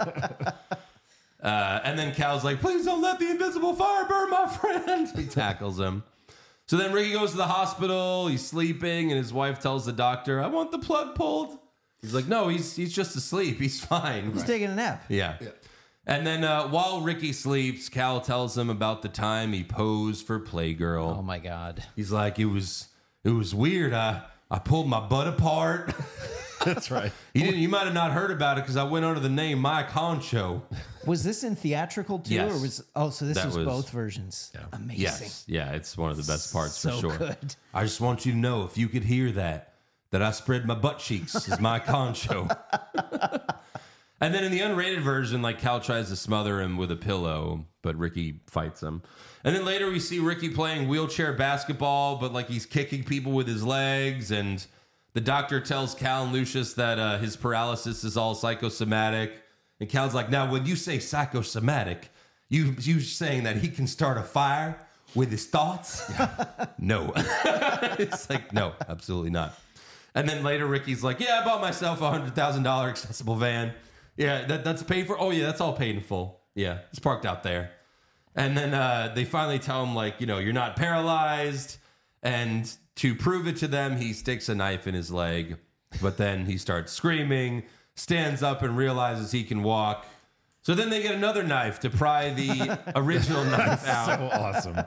And then Cal's like, please don't let the invisible fire burn my friend. He tackles him. So then Ricky goes to the hospital. He's sleeping, and his wife tells the doctor, I want the plug pulled. He's like, no, he's just asleep. He's fine. He's taking a nap. Yeah. And then while Ricky sleeps, Cal tells him about the time he posed for Playgirl. Oh my God. He's like, it was weird. I pulled my butt apart. That's right. You might have not heard about it because I went under the name Mike Honcho. Was this in theatrical too? Yes. Or so this That was was- both versions. Yeah. Amazing. Yes. Yeah, it's one of the best parts So for sure. good. I just want you to know, if you could hear that I spread my butt cheeks as Mike Honcho. And then in the unrated version, like Cal tries to smother him with a pillow, but Ricky fights him. And then later we see Ricky playing wheelchair basketball, but like he's kicking people with his legs. And the doctor tells Cal and Lucius that his paralysis is all psychosomatic. And Cal's like, now when you say psychosomatic, you saying that he can start a fire? with his thoughts? No. It's like, no, absolutely not. And then later Ricky's like, yeah, I bought myself a $100,000 accessible van. Yeah, that's paid for. Oh, yeah, that's all paid in full. Yeah, it's parked out there. And then they finally tell him, like, you know, you're not paralyzed. And to prove it to them, he sticks a knife in his leg. But then he starts screaming, stands up and realizes he can walk. So then they get another knife to pry the original knife out. So awesome.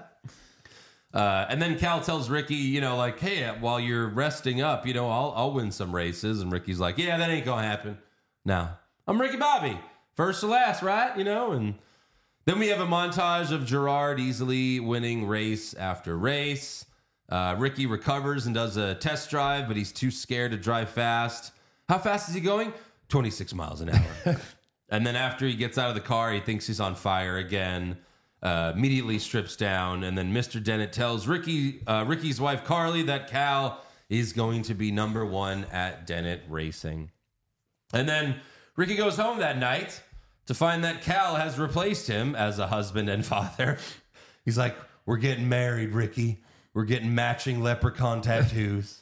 And then Cal tells Ricky, you know, like, hey, while you're resting up, you know, I'll win some races. And Ricky's like, yeah, that ain't going to happen. No, I'm Ricky Bobby. First to last, right? You know, and then we have a montage of Gerard easily winning race after race. Ricky recovers and does a test drive, but he's too scared to drive fast. How fast is he going? 26 miles an hour. And then after he gets out of the car, he thinks he's on fire again. Immediately strips down, and then Mr. Dennett tells Ricky's wife Carly that Cal is going to be number one at Dennett Racing. And then Ricky goes home that night to find that Cal has replaced him as a husband and father. He's like, we're getting married, Ricky. We're getting matching leprechaun tattoos.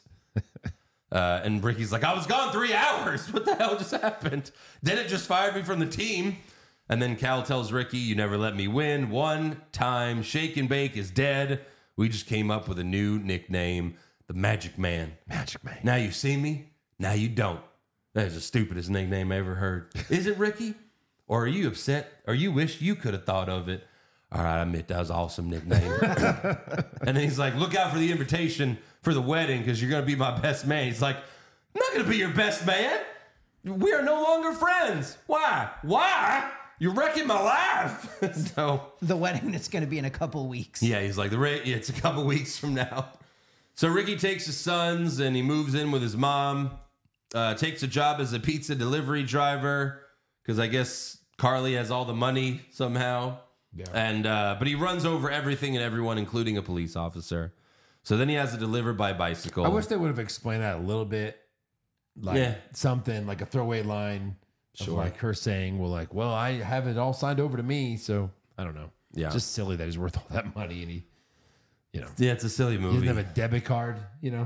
And Ricky's like, I was gone 3 hours. What the hell just happened? Dennett just fired me from the team. And then Cal tells Ricky, you never let me win. One time, Shake and Bake is dead. We just came up with a new nickname, the Magic Man. Magic Man. Now you see me, now you don't. That is the stupidest nickname I ever heard. Is it, Ricky? Or are you upset? Or you wish you could have thought of it? All right, I admit that was an awesome nickname. And then he's like, look out for the invitation for the wedding because you're going to be my best man. He's like, I'm not going to be your best man. We are no longer friends. Why? Why? You're wrecking my life. So The wedding that's going to be in a couple weeks. yeah, he's like, it's a couple weeks from now. So Ricky takes his sons and he moves in with his mom, takes a job as a pizza delivery driver because I guess Carly has all the money somehow. Yeah. And but he runs over everything and everyone, including a police officer. So then he has to deliver by bicycle. I wish they would have explained that a little bit. Like Yeah. something, like a throwaway line. Of Sure. like her saying, well, I have it all signed over to me. So I don't know. Yeah. Just silly that he's worth all that money and he, Yeah, it's a silly he movie. doesn't have a debit card,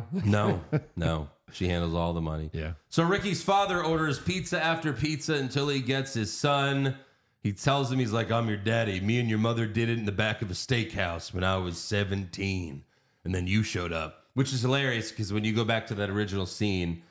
No. She handles all the money. Yeah. So Ricky's father orders pizza after pizza until he gets his son. He tells him, he's like, I'm your daddy. Me and your mother did it in the back of a steakhouse when I was 17. And then you showed up, which is hilarious because when you go back to that original scene,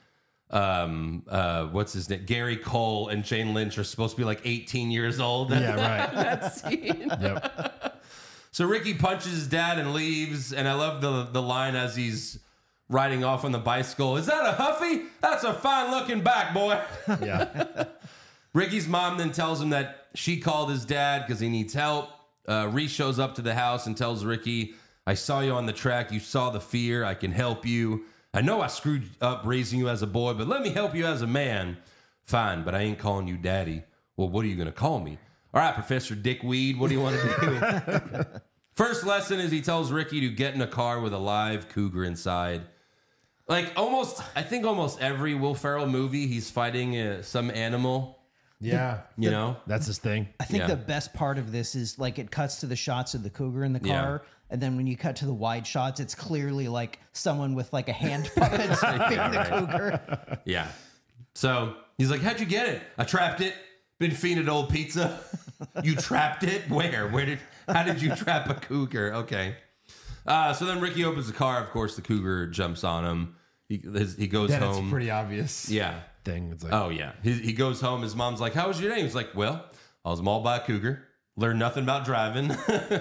what's his name? Gary Cole and Jane Lynch are supposed to be like 18 years old. Yeah, right. That scene. Yep. So Ricky punches his dad and leaves. And I love the line as he's riding off on the bicycle. Is that a Huffy? That's a fine looking back, boy. Yeah. Ricky's mom then tells him that she called his dad because he needs help. Reese shows up to the house and tells Ricky, I saw you on the track. You saw the fear. I can help you. I know I screwed up raising you as a boy, but let me help you as a man. Fine, but I ain't calling you daddy. Well, what are you going to call me? All right, Professor Dickweed, what do you want to do? First lesson is he tells Ricky to get in a car with a live cougar inside. Like I think almost every Will Ferrell movie, he's fighting some animal, Yeah. you know? That's his thing. I think Yeah. the best part of this is like it cuts to the shots of the cougar in the Yeah. car. And then when you cut to the wide shots, it's clearly like someone with like a hand puppet stripping the cougar. Yeah. So he's like, how'd you get it? I trapped it. Been fiending old pizza. You trapped it? Where? How did you trap a cougar? Okay. So then Ricky opens the car. Of course, the cougar jumps on him. He goes Then home. it's pretty obvious Yeah. thing. It's like, Oh, yeah. He goes home. His mom's like, how was your day? He's like, well, I was mauled by a cougar. Learned nothing about driving.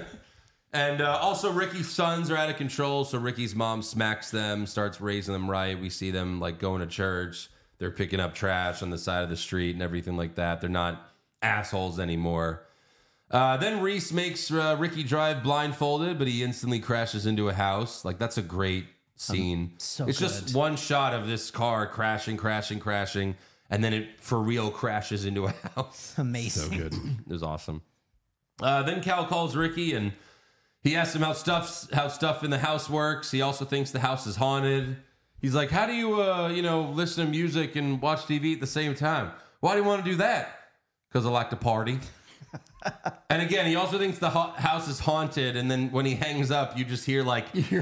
And also Ricky's sons are out of control. So Ricky's mom smacks them, starts raising them right. We see them like going to church. They're picking up trash on the side of the street and everything like that. They're not assholes anymore. Then Reese makes Ricky drive blindfolded, but he instantly crashes into a house. Like, that's a great scene. So it's good. just one shot of this car crashing, and then it for real crashes into a house. Amazing. so good. It was awesome. Then Cal calls Ricky and he asks him how stuff in the house works. He also thinks the house is haunted. He's like, how do you listen to music and watch TV at the same time? Why do you want to do that? Because I like to party. And again, he also thinks the house is haunted. And then when he hangs up, you just hear like, get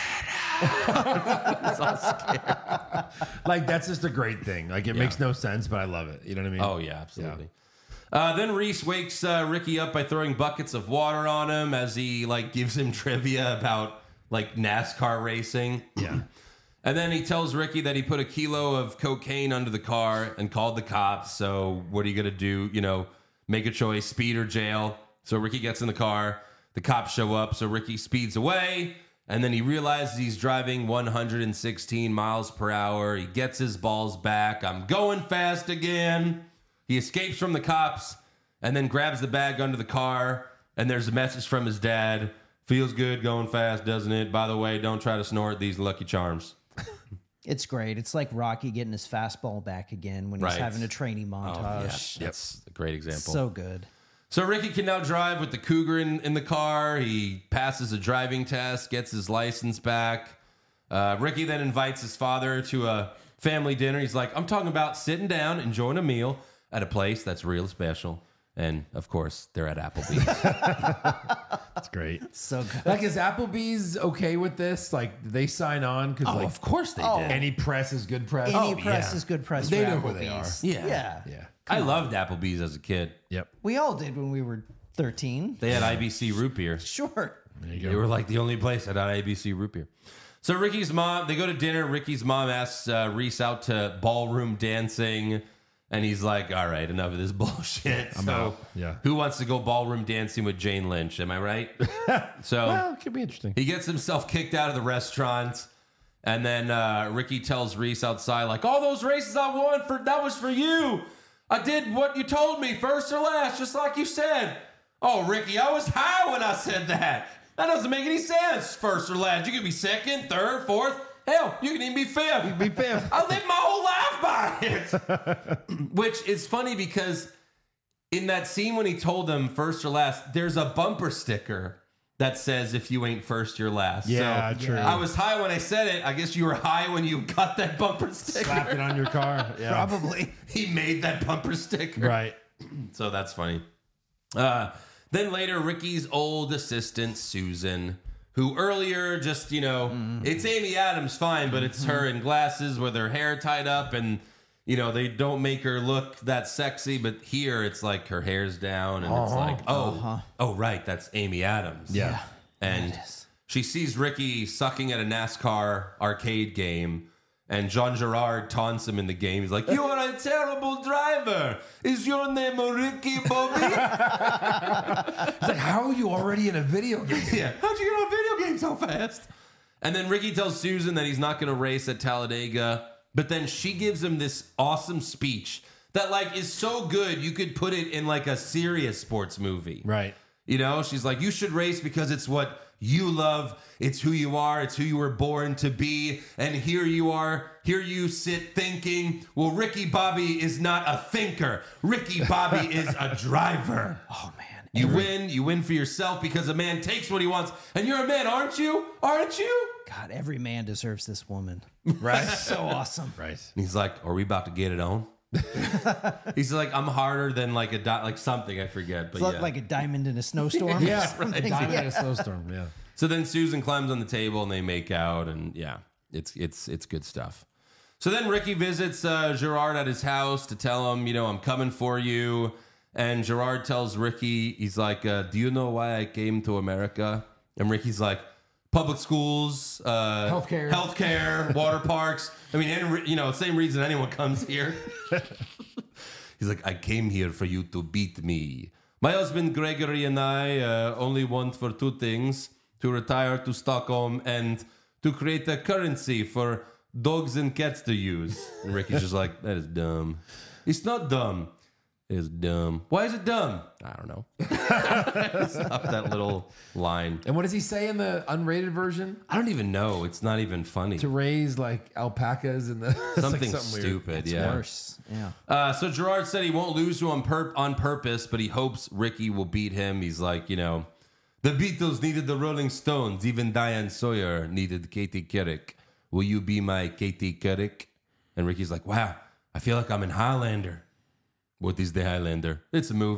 out. He's all scared. Like, that's just a great thing. Like, it makes no sense, but I love it. You know what I mean? Oh, yeah, absolutely. Then Reese wakes Ricky up by throwing buckets of water on him as he like gives him trivia about like NASCAR racing. Yeah. And then he tells Ricky that he put a kilo of cocaine under the car and called the cops. So what are you going to do? You know, make a choice, speed or jail. So Ricky gets in the car. The cops show up. So Ricky speeds away. And then he realizes he's driving 116 miles per hour. He gets his balls back. I'm going fast again. He escapes from the cops and then grabs the bag under the car. And there's a message from his dad. Feels good going fast, doesn't it? By the way, don't try to snort these Lucky Charms. It's great. It's like Rocky getting his fastball back again when he's Right. having a training montage. That's a great example. So good. So Ricky can now drive with the Cougar in the car. He passes a driving test, gets his license back. Ricky then invites his father to a family dinner. He's like, I'm talking about sitting down, enjoying a meal at a place that's real special. And, of course, they're at Applebee's. That's great. So good. Like, is Applebee's okay with this? Like, did they sign on? Because, like, of course they Oh. did. any press is good press. Any press is good press. They for know who they Applebee's. Yeah. Yeah. Yeah. I loved Applebee's as a kid. Yep. We all did when we were 13. They had IBC root beer. Sure. There you go. They were like the only place that had IBC root beer. So Ricky's mom, they go to dinner. Ricky's mom asks Reese out to ballroom dancing. And he's like, all right, enough of this bullshit. I'm out. Yeah. Who wants to go ballroom dancing with Jane Lynch? Am I right? So Well, it could be interesting. he gets himself kicked out of the restaurant. And then Ricky tells Reese outside, like, all those races I won, that was for you. I did what you told me, first or last, just like you said. Oh, Ricky, I was high when I said that. That doesn't make any sense, first or last. You could be second, third, fourth. Hell, you can even be fifth. Be fifth. I lived my whole life by it. Which is funny because in that scene when he told them first or last, there's a bumper sticker that says if you ain't first, you're last. Yeah, so true. I was high when I said it. I guess you were high when you got that bumper sticker. Slapped it on your car. Yeah. Probably. He made that bumper sticker. Right. So that's funny. Then later, Ricky's old assistant, Susan, who earlier just, it's Amy Adams, fine, but it's her in glasses with her hair tied up and, they don't make her look that sexy. But here it's like her hair's down and it's like, oh, right, that's Amy Adams. Yeah. And she sees Ricky sucking at a NASCAR arcade game. And Jean Girard taunts him in the game. He's like, you are a terrible driver. Is your name Ricky Bobby? It's like, how are you already in a video game? Yeah. How'd you get on a video game so fast? And then Ricky tells Susan that he's not going to race at Talladega. But then she gives him this awesome speech that, is so good you could put it in, a serious sports movie. Right. She's like, you should race because it's what you love. It's who you are. It's who you were born to be. And here you are. Here you sit thinking, well, Ricky Bobby is not a thinker. Ricky Bobby is a driver. Oh, man. You win for yourself because a man takes what he wants. And you're a man, aren't you? Aren't you? God, every man deserves this woman. Right. So awesome. Right. And he's like, are we about to get it on? He's like, I'm harder than something I forget. But It's yeah. like a diamond in a snowstorm. Yeah. Something. Diamond in a snowstorm. Yeah. So then Susan climbs on the table and they make out, and yeah, it's good stuff. So then Ricky visits Gerard at his house to tell him, I'm coming for you. And Gerard tells Ricky, he's like, do you know why I came to America? And Ricky's like, public schools, healthcare, water parks. I mean, same reason anyone comes here. He's like, I came here for you to beat me. My husband Gregory and I only want for two things: to retire to Stockholm and to create a currency for dogs and cats to use. And Ricky's just like, that is dumb. It's not dumb. It's dumb. Why is it dumb? I don't know. Stop that little line. And what does he say in the unrated version? I don't even know. It's not even funny. To raise alpacas and the Something weird. stupid. It's yeah. worse. Yeah. So Gerard said he won't lose to him on purpose, but he hopes Ricky will beat him. He's like, the Beatles needed the Rolling Stones. Even Diane Sawyer needed Katie Couric. Will you be my Katie Couric? And Ricky's like, wow, I feel like I'm in Highlander. What is the Highlander? It's a movie.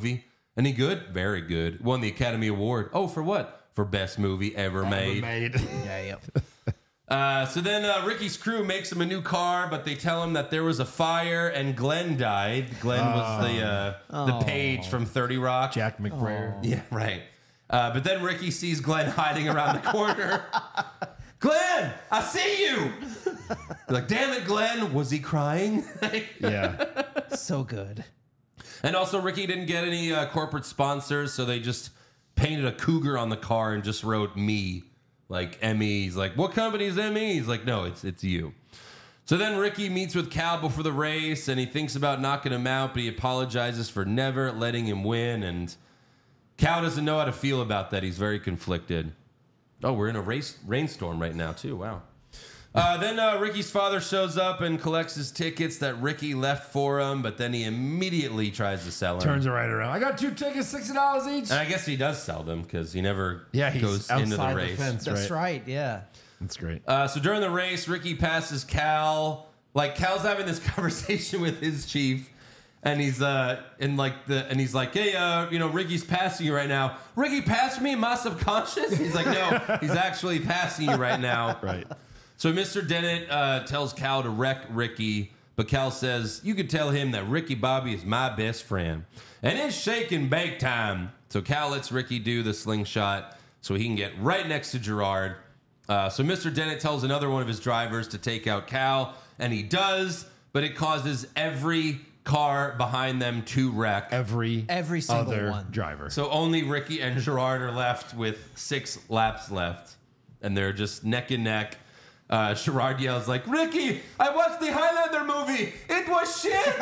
Any good? Very good. Won the Academy Award. Oh, for what? For best movie ever made. Yeah, yeah. So then Ricky's crew makes him a new car, but they tell him that there was a fire and Glenn died. Glenn was the page from 30 Rock. Jack McBrayer. Yeah, right. But then Ricky sees Glenn hiding around the corner. Glenn, I see you. Like, damn it, Glenn. Was he crying? Yeah. So good. And also, Ricky didn't get any corporate sponsors, so they just painted a cougar on the car and just wrote me, like ME. He's like, what company is ME? He's like, no, it's you. So then Ricky meets with Cal before the race, and he thinks about knocking him out, but he apologizes for never letting him win, and Cal doesn't know how to feel about that. He's very conflicted. Oh, we're in a rainstorm right now, too. Wow. Then Ricky's father shows up and collects his tickets that Ricky left for him, but then he immediately tries to sell them. Turns it right around. I got 2 tickets, $60 each. And I guess he does sell them because he never He's goes into the outside race. fence, That's right. Yeah. That's great. So during the race, Ricky passes Cal. Like, Cal's having this conversation with his chief, and he's he's like, hey, Ricky's passing you right now. Ricky passed me in my subconscious? He's like, no, he's actually passing you right now. Right. So Mr. Dennett tells Cal to wreck Ricky, but Cal says, you could tell him that Ricky Bobby is my best friend. And it's shake and bake time. So Cal lets Ricky do the slingshot so he can get right next to Gerard. So Mr. Dennett tells another one of his drivers to take out Cal, and he does, but it causes every car behind them to wreck. Every single other one. driver. So only Ricky and Gerard are left with 6 laps left, and they're just neck and neck. Gerard yells like, Ricky, I watched the Highlander movie. It was shit.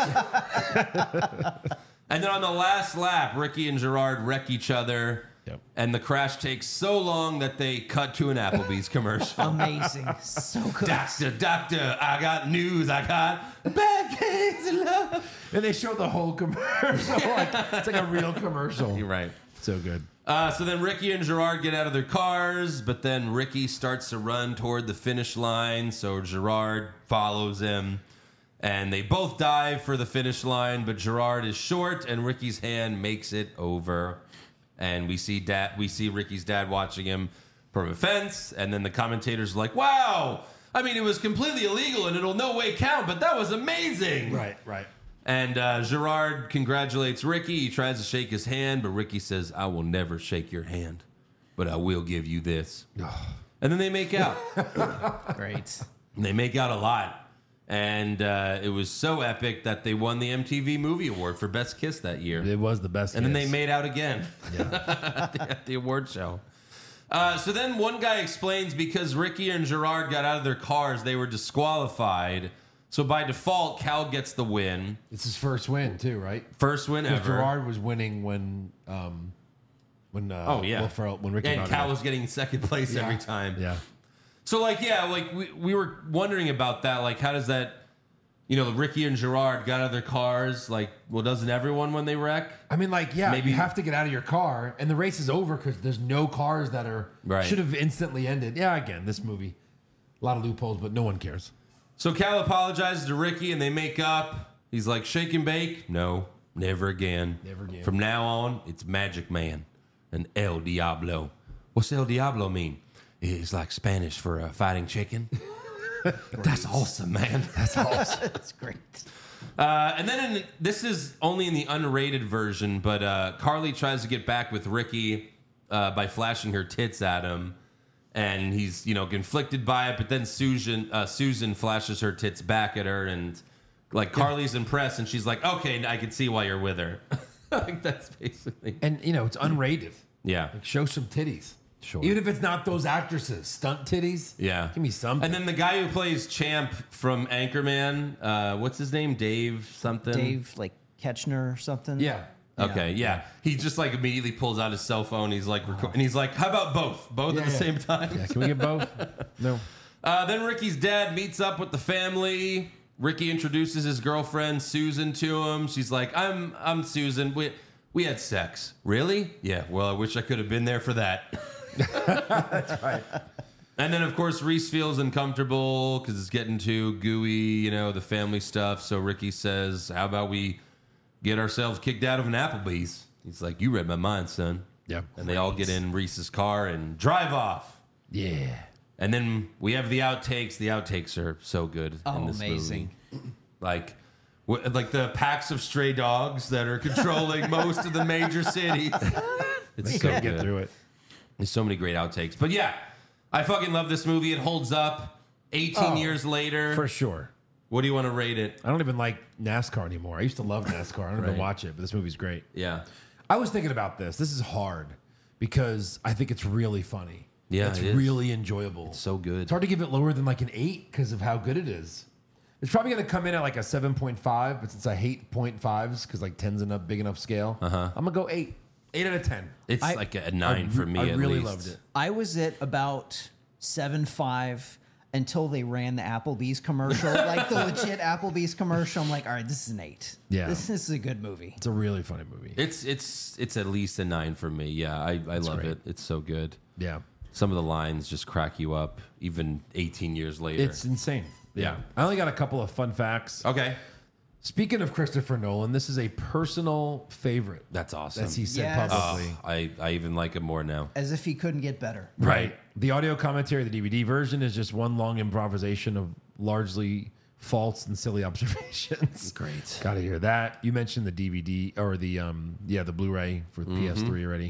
And then on the last lap, Ricky and Gerard wreck each other. Yep. And the crash takes so long that they cut to an Applebee's commercial. Amazing. So good. Doctor, I got news. I got bad case of love. And they show the whole commercial. It's like a real commercial. You're right. So good. So then Ricky and Gerard get out of their cars, but then Ricky starts to run toward the finish line, so Gerard follows him, and they both dive for the finish line, but Gerard is short, and Ricky's hand makes it over. And we see Ricky's dad watching him from a fence, and then the commentators are like, wow, I mean, it was completely illegal, and it'll no way count, but that was amazing. Right. And Gerard congratulates Ricky. He tries to shake his hand, but Ricky says, I will never shake your hand, but I will give you this. And then they make out. Great. They make out a lot. And it was so epic that they won the MTV Movie Award for Best Kiss that year. It was the best. And then they kiss. made out again at the award show. So then one guy explains because Ricky and Gerard got out of their cars, they were disqualified. So by default, Cal gets the win. It's his first win too, right? First win Because ever. Gerard was winning when Oh, yeah. Will Ferrell, when Ricky And brought it Cal up. was getting second place every time. Yeah. So, we were wondering about that. Like, how does that, Ricky and Gerard got out of their cars. Like, well, doesn't everyone when they wreck? I mean, Maybe- you have to get out of your car, and the race is over because there's no cars that are Right. should have instantly ended. Yeah, again, this movie, a lot of loopholes, but no one cares. So Cal apologizes to Ricky and they make up. He's like, shake and bake? No, never again. Never again. From now on, it's Magic Man and El Diablo. What's El Diablo mean? It's like Spanish for fighting chicken. That's awesome, man. That's awesome. That's great. And then this is only in the unrated version, but Carly tries to get back with Ricky by flashing her tits at him. And he's, conflicted by it. But then Susan flashes her tits back at her. And, Carly's impressed. And she's like, okay, I can see why you're with her. That's basically. And it's unrated. Yeah. Show some titties. Sure. Even if it's not those actresses, stunt titties. Yeah. Give me something. And then the guy who plays Champ from Anchorman, what's his name? Dave something? Dave, Ketchner or something. yeah. Okay, yeah. He just immediately pulls out his cell phone. He's like, and he's like, how about both? Both at the same time? Yeah, can we get both? No. Then Ricky's dad meets up with the family. Ricky introduces his girlfriend Susan to him. She's like, I'm Susan. We had sex. Really? Yeah. Well, I wish I could have been there for that. That's right. And then, of course, Reese feels uncomfortable because it's getting too gooey, the family stuff. So Ricky says, how about we get ourselves kicked out of an Applebee's? He's like, "You read my mind, son." Yeah. And they all get in Reese's car and drive off. Yeah. And then we have the outtakes. The outtakes are so good in Oh, this amazing. movie. Like the packs of stray dogs that are controlling most of the major cities. It's so Couldn't good. get through it. There's so many great outtakes. But yeah, I fucking love this movie. It holds up 18 years later. For sure. What do you want to rate it? I don't even like NASCAR anymore. I used to love NASCAR. I don't even Right. watch it, but this movie's great. Yeah. I was thinking about this. This is hard because I think it's really funny. Yeah, it's it is. really enjoyable. So good. It's hard to give it lower than like an 8 because of how good it is. It's probably going to come in at like a 7.5, but since I hate 0.5s because like 10's enough big enough scale, I'm going to go 8. 8 out of 10. It's like a 9 for me I at really least. loved it. I was at about 7.5 until they ran the Applebee's commercial, like the legit Applebee's commercial. I'm like, all right, this is an 8. Yeah. This is a good movie. It's a really funny movie. It's at least a 9 for me. Yeah, I love great. it. It's so good. Yeah. Some of the lines just crack you up, even 18 years later. It's insane. Yeah. I only got a couple of fun facts. okay. Speaking of Christopher Nolan, this is a personal favorite. That's awesome. As he said Yes. publicly. I even like it more now. As if he couldn't get better. Right. The audio commentary, the DVD version, is just one long improvisation of largely false and silly observations. Great. Got to hear that. You mentioned the DVD or the Blu-ray for PS3 already.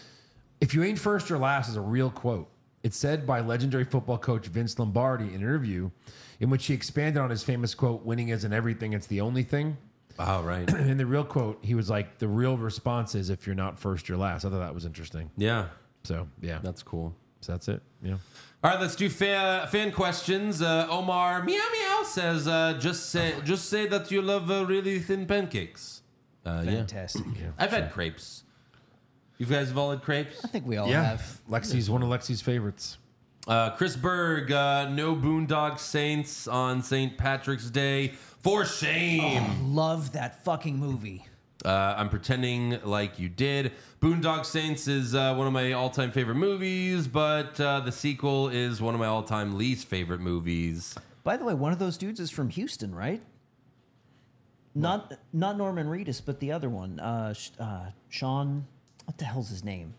If you ain't first or last is a real quote. It's said by legendary football coach Vince Lombardi in an interview in which he expanded on his famous quote, "Winning isn't everything, it's the only thing." Oh, right. In the real quote, he was like, "The real response is if you're not first, you're last." I thought that was interesting. Yeah, So, yeah. that's cool. So that's it. Yeah. All right, let's do fan questions. Omar Meow Meow says, just say that you love really thin pancakes. Yeah. Fantastic. I've had crepes. You guys have all had crepes? I think we all Yeah. have. Lexi's one of Lexi's favorites. Chris Berg, no Boondock Saints on St. Patrick's Day. For shame. Love that fucking movie. I'm pretending like you did. Boondock Saints is one of my all-time favorite movies, but the sequel is one of my all-time least favorite movies. By the way, one of those dudes is from Houston, right? Not Norman Reedus, but the other one, Sean. What the hell's his name?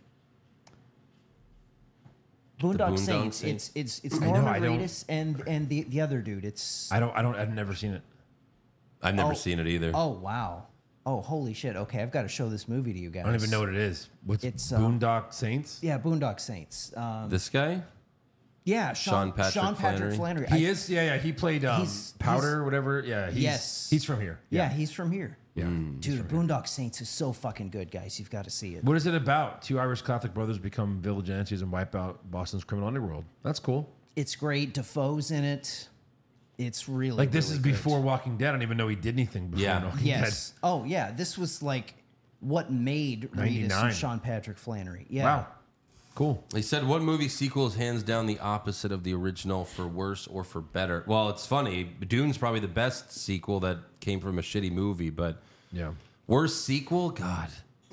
Boondock Boondock Saints. Saints? It's I know, Norman I don't- Reedus and the other dude. It's I've never seen it. I've never seen it either. oh wow. Oh holy shit. Okay, I've got to show this movie to you guys. I don't even know what it is. What's It's, Boondock Saints? Yeah, Boondock Saints. This guy? Yeah, Sean Patrick Flannery. He is? Yeah. He played He's- Powder or whatever. Yeah. Yes. He's from here. Yeah, he's from here. Yeah. Dude, Boondock Saints is so fucking good, guys. You've got to see it. What is it about? Two Irish Catholic brothers become vigilantes and wipe out Boston's criminal underworld. That's cool. It's great. Defoe's in it. It's really Like, this really is good. before Walking Dead. I don't even know he did anything before Yeah. Walking Yes. Oh yeah, this was like what made Reedus 99. and Sean Patrick Flannery. Dead. Yeah. Wow. Cool. He said, what movie sequel is hands down the opposite of the original for worse or for better? Well, it's funny. Dune's probably the best sequel that came from a shitty movie, but Yeah. worst sequel? God.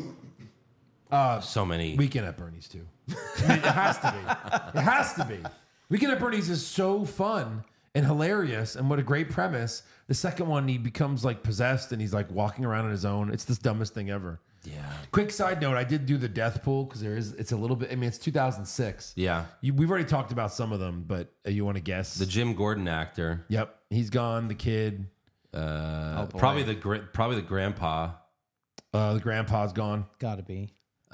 So many. Weekend at Bernie's, too. I mean, it has to be. It has to be. Weekend at Bernie's is so fun and hilarious, and what a great premise. The second one, he becomes like possessed and he's like walking around on his own. It's the dumbest thing ever. Yeah. Quick side note: I did do the death pool because it's a little bit. I mean, it's 2006. Yeah. We've already talked about some of them, but you want to guess? The Jim Gordon actor. Yep, he's gone. The kid, boy. Probably the grandpa. the grandpa's gone. Gotta be.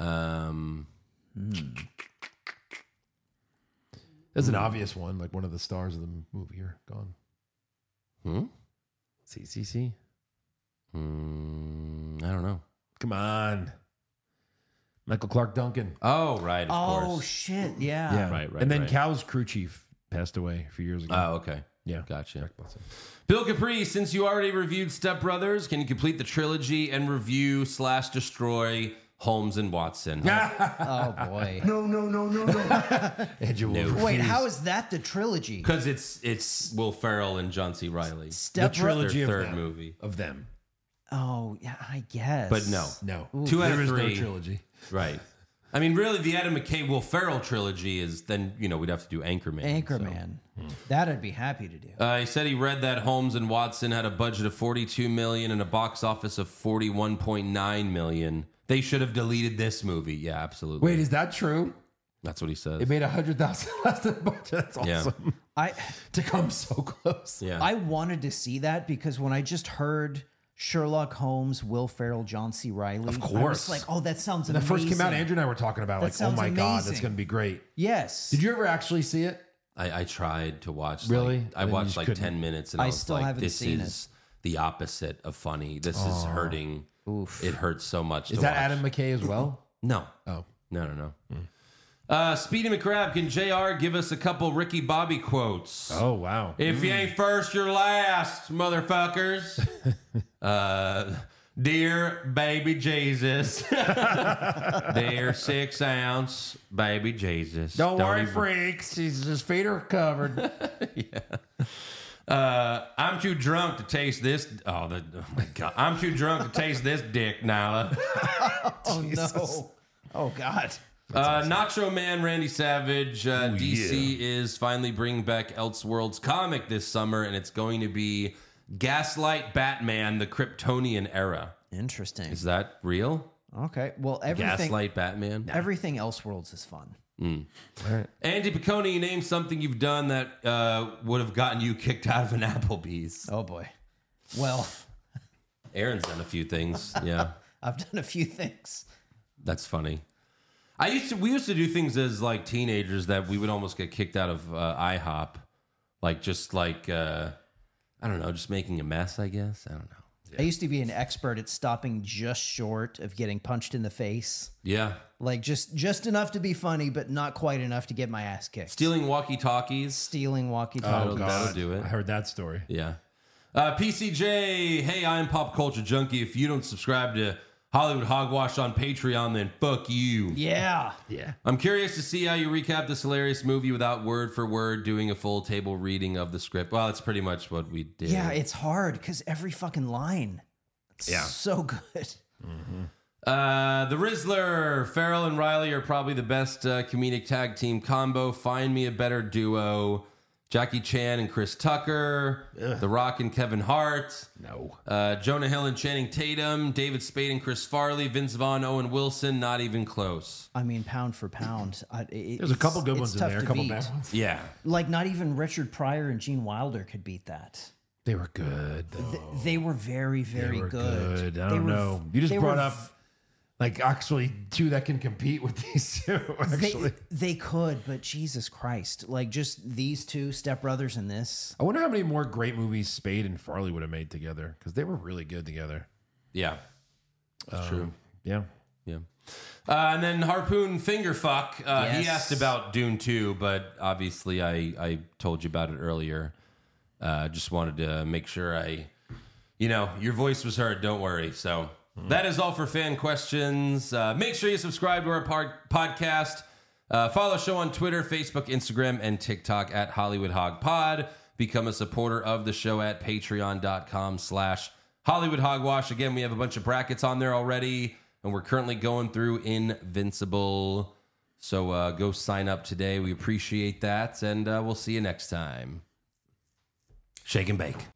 There's an obvious one, like one of the stars of the movie here, gone. CCC. I don't know. Come on, Michael Clark Duncan. Oh, right. Of Oh course. shit, yeah. Yeah, right, And then right. Cal's crew chief passed away a few years ago. Oh, okay. yeah, Gotcha. Jack bless him. Bill Capri, since you already reviewed Step Brothers, can you complete the trilogy and review / destroy Holmes and Watson? Oh boy. No. Andrew will Wait, refuse. how is that the trilogy? Because it's Will Ferrell and John C. Reilly. the Step trilogy Their of third them. movie. of them? Oh yeah, I guess. But no. No, 2 out of there is 3. no trilogy. Right. I mean, really, the Adam McKay Will Ferrell trilogy is then, we'd have to do Anchorman. Anchorman. That I'd be happy to do. He said he read that Holmes and Watson had a budget of $42 million and a box office of $41.9 million. They should have deleted this movie. Yeah, absolutely. Wait, is that true? That's what he says. It made $100,000 less than the budget. That's awesome. Yeah. To come so close. Yeah. I wanted to see that because when I just heard Sherlock Holmes, Will Ferrell, John C. Reilly, Of I was course. like, oh, that sounds When that amazing. first came out, Andrew and I were talking about That like, oh sounds my God, that's amazing. going to be great. Yes. Did you ever actually see it? I tried to watch. Really? Like, I And you watched just like couldn't? 10 minutes, and I I was still like, haven't "This seen is the opposite of funny. This is hurting. Oof. It hurts so much." Is to that watch. Adam McKay as well? No. Oh. No. Speedy McCrab, can JR give us a couple Ricky Bobby quotes? Oh, wow. If you ain't first, you're last, motherfuckers. Dear baby Jesus. Dear 6 ounce baby Jesus. Don't worry, even- freaks. His feet are covered. I'm too drunk to taste this. Oh my God. I'm too drunk to taste this dick, Nyla. Oh, no. Oh, God. Nacho Man Randy Savage. DC is finally bringing back Elseworlds comic this summer, and it's going to be Gaslight Batman, the Kryptonian era. Interesting. Is that real? Okay. Well, everything Batman? everything Elseworlds is fun. Andy Piccone, name something you've done that would have gotten you kicked out of an Applebee's. Oh, boy. Well, Aaron's done a few things. Yeah, I've done a few things. that's funny. We used to do things as like teenagers that we would almost get kicked out of IHOP, like just like I don't know, just making a mess. I guess I don't know. I used to be an expert at stopping just short of getting punched in the face. Yeah, Like just enough to be funny, but not quite enough to get my ass kicked. stealing walkie-talkies. Stealing Oh, walkie-talkies. That'll do it. I heard that story. Yeah. PCJ, hey, I'm Pop Culture Junkie. If you don't subscribe to Hollywood Hogwash on Patreon, then fuck you. Yeah. I'm curious to see how you recap this hilarious movie without word for word doing a full table reading of the script. Well, that's pretty much what we did. Yeah, it's hard because every fucking line. It's so good. The Rizzler, Farrell and Riley are probably the best comedic tag team combo. Find me a better duo. Jackie Chan and Chris Tucker, The Rock and Kevin Hart, Jonah Hill and Channing Tatum, David Spade and Chris Farley, Vince Vaughn, Owen Wilson, not even close. I mean, pound for pound. There's a couple good ones in there, a couple bad ones. Yeah. Like, not even Richard Pryor and Gene Wilder could beat that. They were good, though. They were very, very They were good. I They don't were- know. You just they brought were- up like actually two that can compete with these two. Actually, They could, but Jesus Christ. Like, just these two, Step Brothers and this. I wonder how many more great movies Spade and Farley would have made together because they were really good together. Yeah. That's true. Yeah. Yeah. And then Harpoon Fingerfuck. He Yes. asked about Dune 2, but obviously I told you about it earlier. Just wanted to make sure your voice was heard. Don't worry. So that is all for fan questions. Make sure you subscribe to our podcast. Follow the show on Twitter, Facebook, Instagram, and TikTok at Hollywood Hog Pod. Become a supporter of the show at patreon.com/Hollywood Hogwash. Again, we have a bunch of brackets on there already, and we're currently going through Invincible. So go sign up today. We appreciate that, and we'll see you next time. Shake and bake.